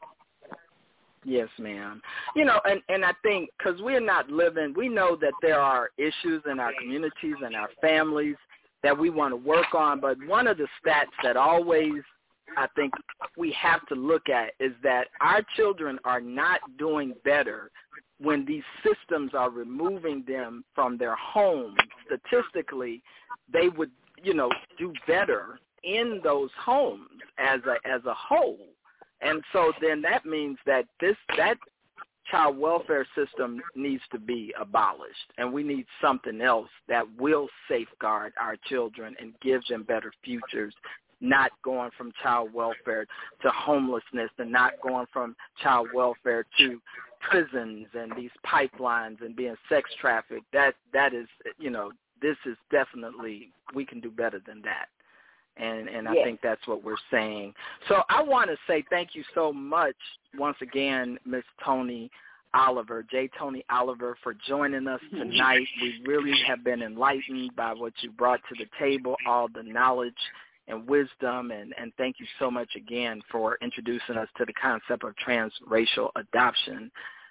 Yes, ma'am. You know, and, and I think because we're not living, we know that there are issues in our communities and our families that we want to work on, but one of the stats that always I think we have to look at is that our children are not doing better when these systems are removing them from their homes. Statistically, they would, you know, do better in those homes as a as a whole. And so then that means that this that child welfare system needs to be abolished, and we need something else that will safeguard our children and give them better futures, not going from child welfare to homelessness and not going from child welfare to prisons and these pipelines and being sex trafficked. That that is, you know, this is definitely, we can do better than that. And and I yes. think that's what we're saying. So I want to say thank you so much once again, Miss Toni Oliver, J. Toni Oliver, for joining us tonight. We really have been enlightened by what you brought to the table, all the knowledge and wisdom, and, and thank you so much again for introducing us to the concept of transracial adoption.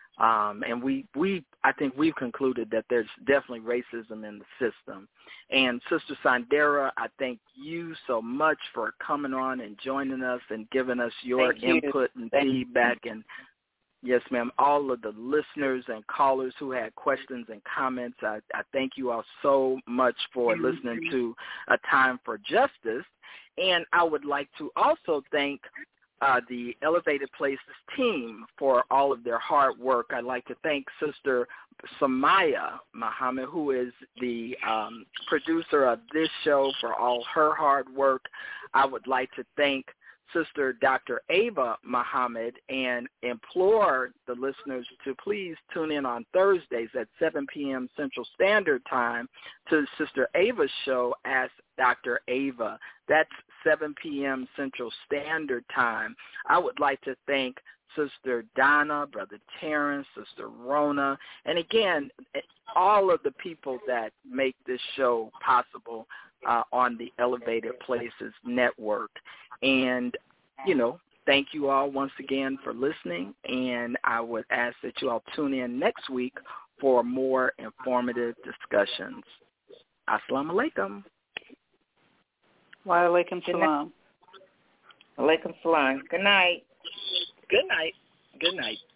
Um, and we, we, I think we've concluded that there's definitely racism in the system. And Sister Sondera, I thank you so much for coming on and joining us and giving us your thank input you. and thank feedback. You. And yes, ma'am, all of the listeners and callers who had questions and comments, I, I thank you all so much for mm-hmm. listening to A Time for Justice. And I would like to also thank Uh, the Elevated Places team for all of their hard work. I'd like to thank Sister Samaya Muhammad, who is the um, producer of this show, for all her hard work. I would like to thank Sister Doctor Ava Muhammad and implore the listeners to please tune in on Thursdays at seven p.m. Central Standard Time to Sister Ava's show, Ask Doctor Ava. That's seven p.m. Central Standard Time. I would like to thank Sister Donna, Brother Terrence, Sister Rona, and again, all of the people that make this show possible uh, on the Elevated Places Network. And, you know, thank you all once again for listening, and I would ask that you all tune in next week for more informative discussions. Assalamu alaikum. Wa alaikum salam. Alaikum salam. Good night. Good night. Good night.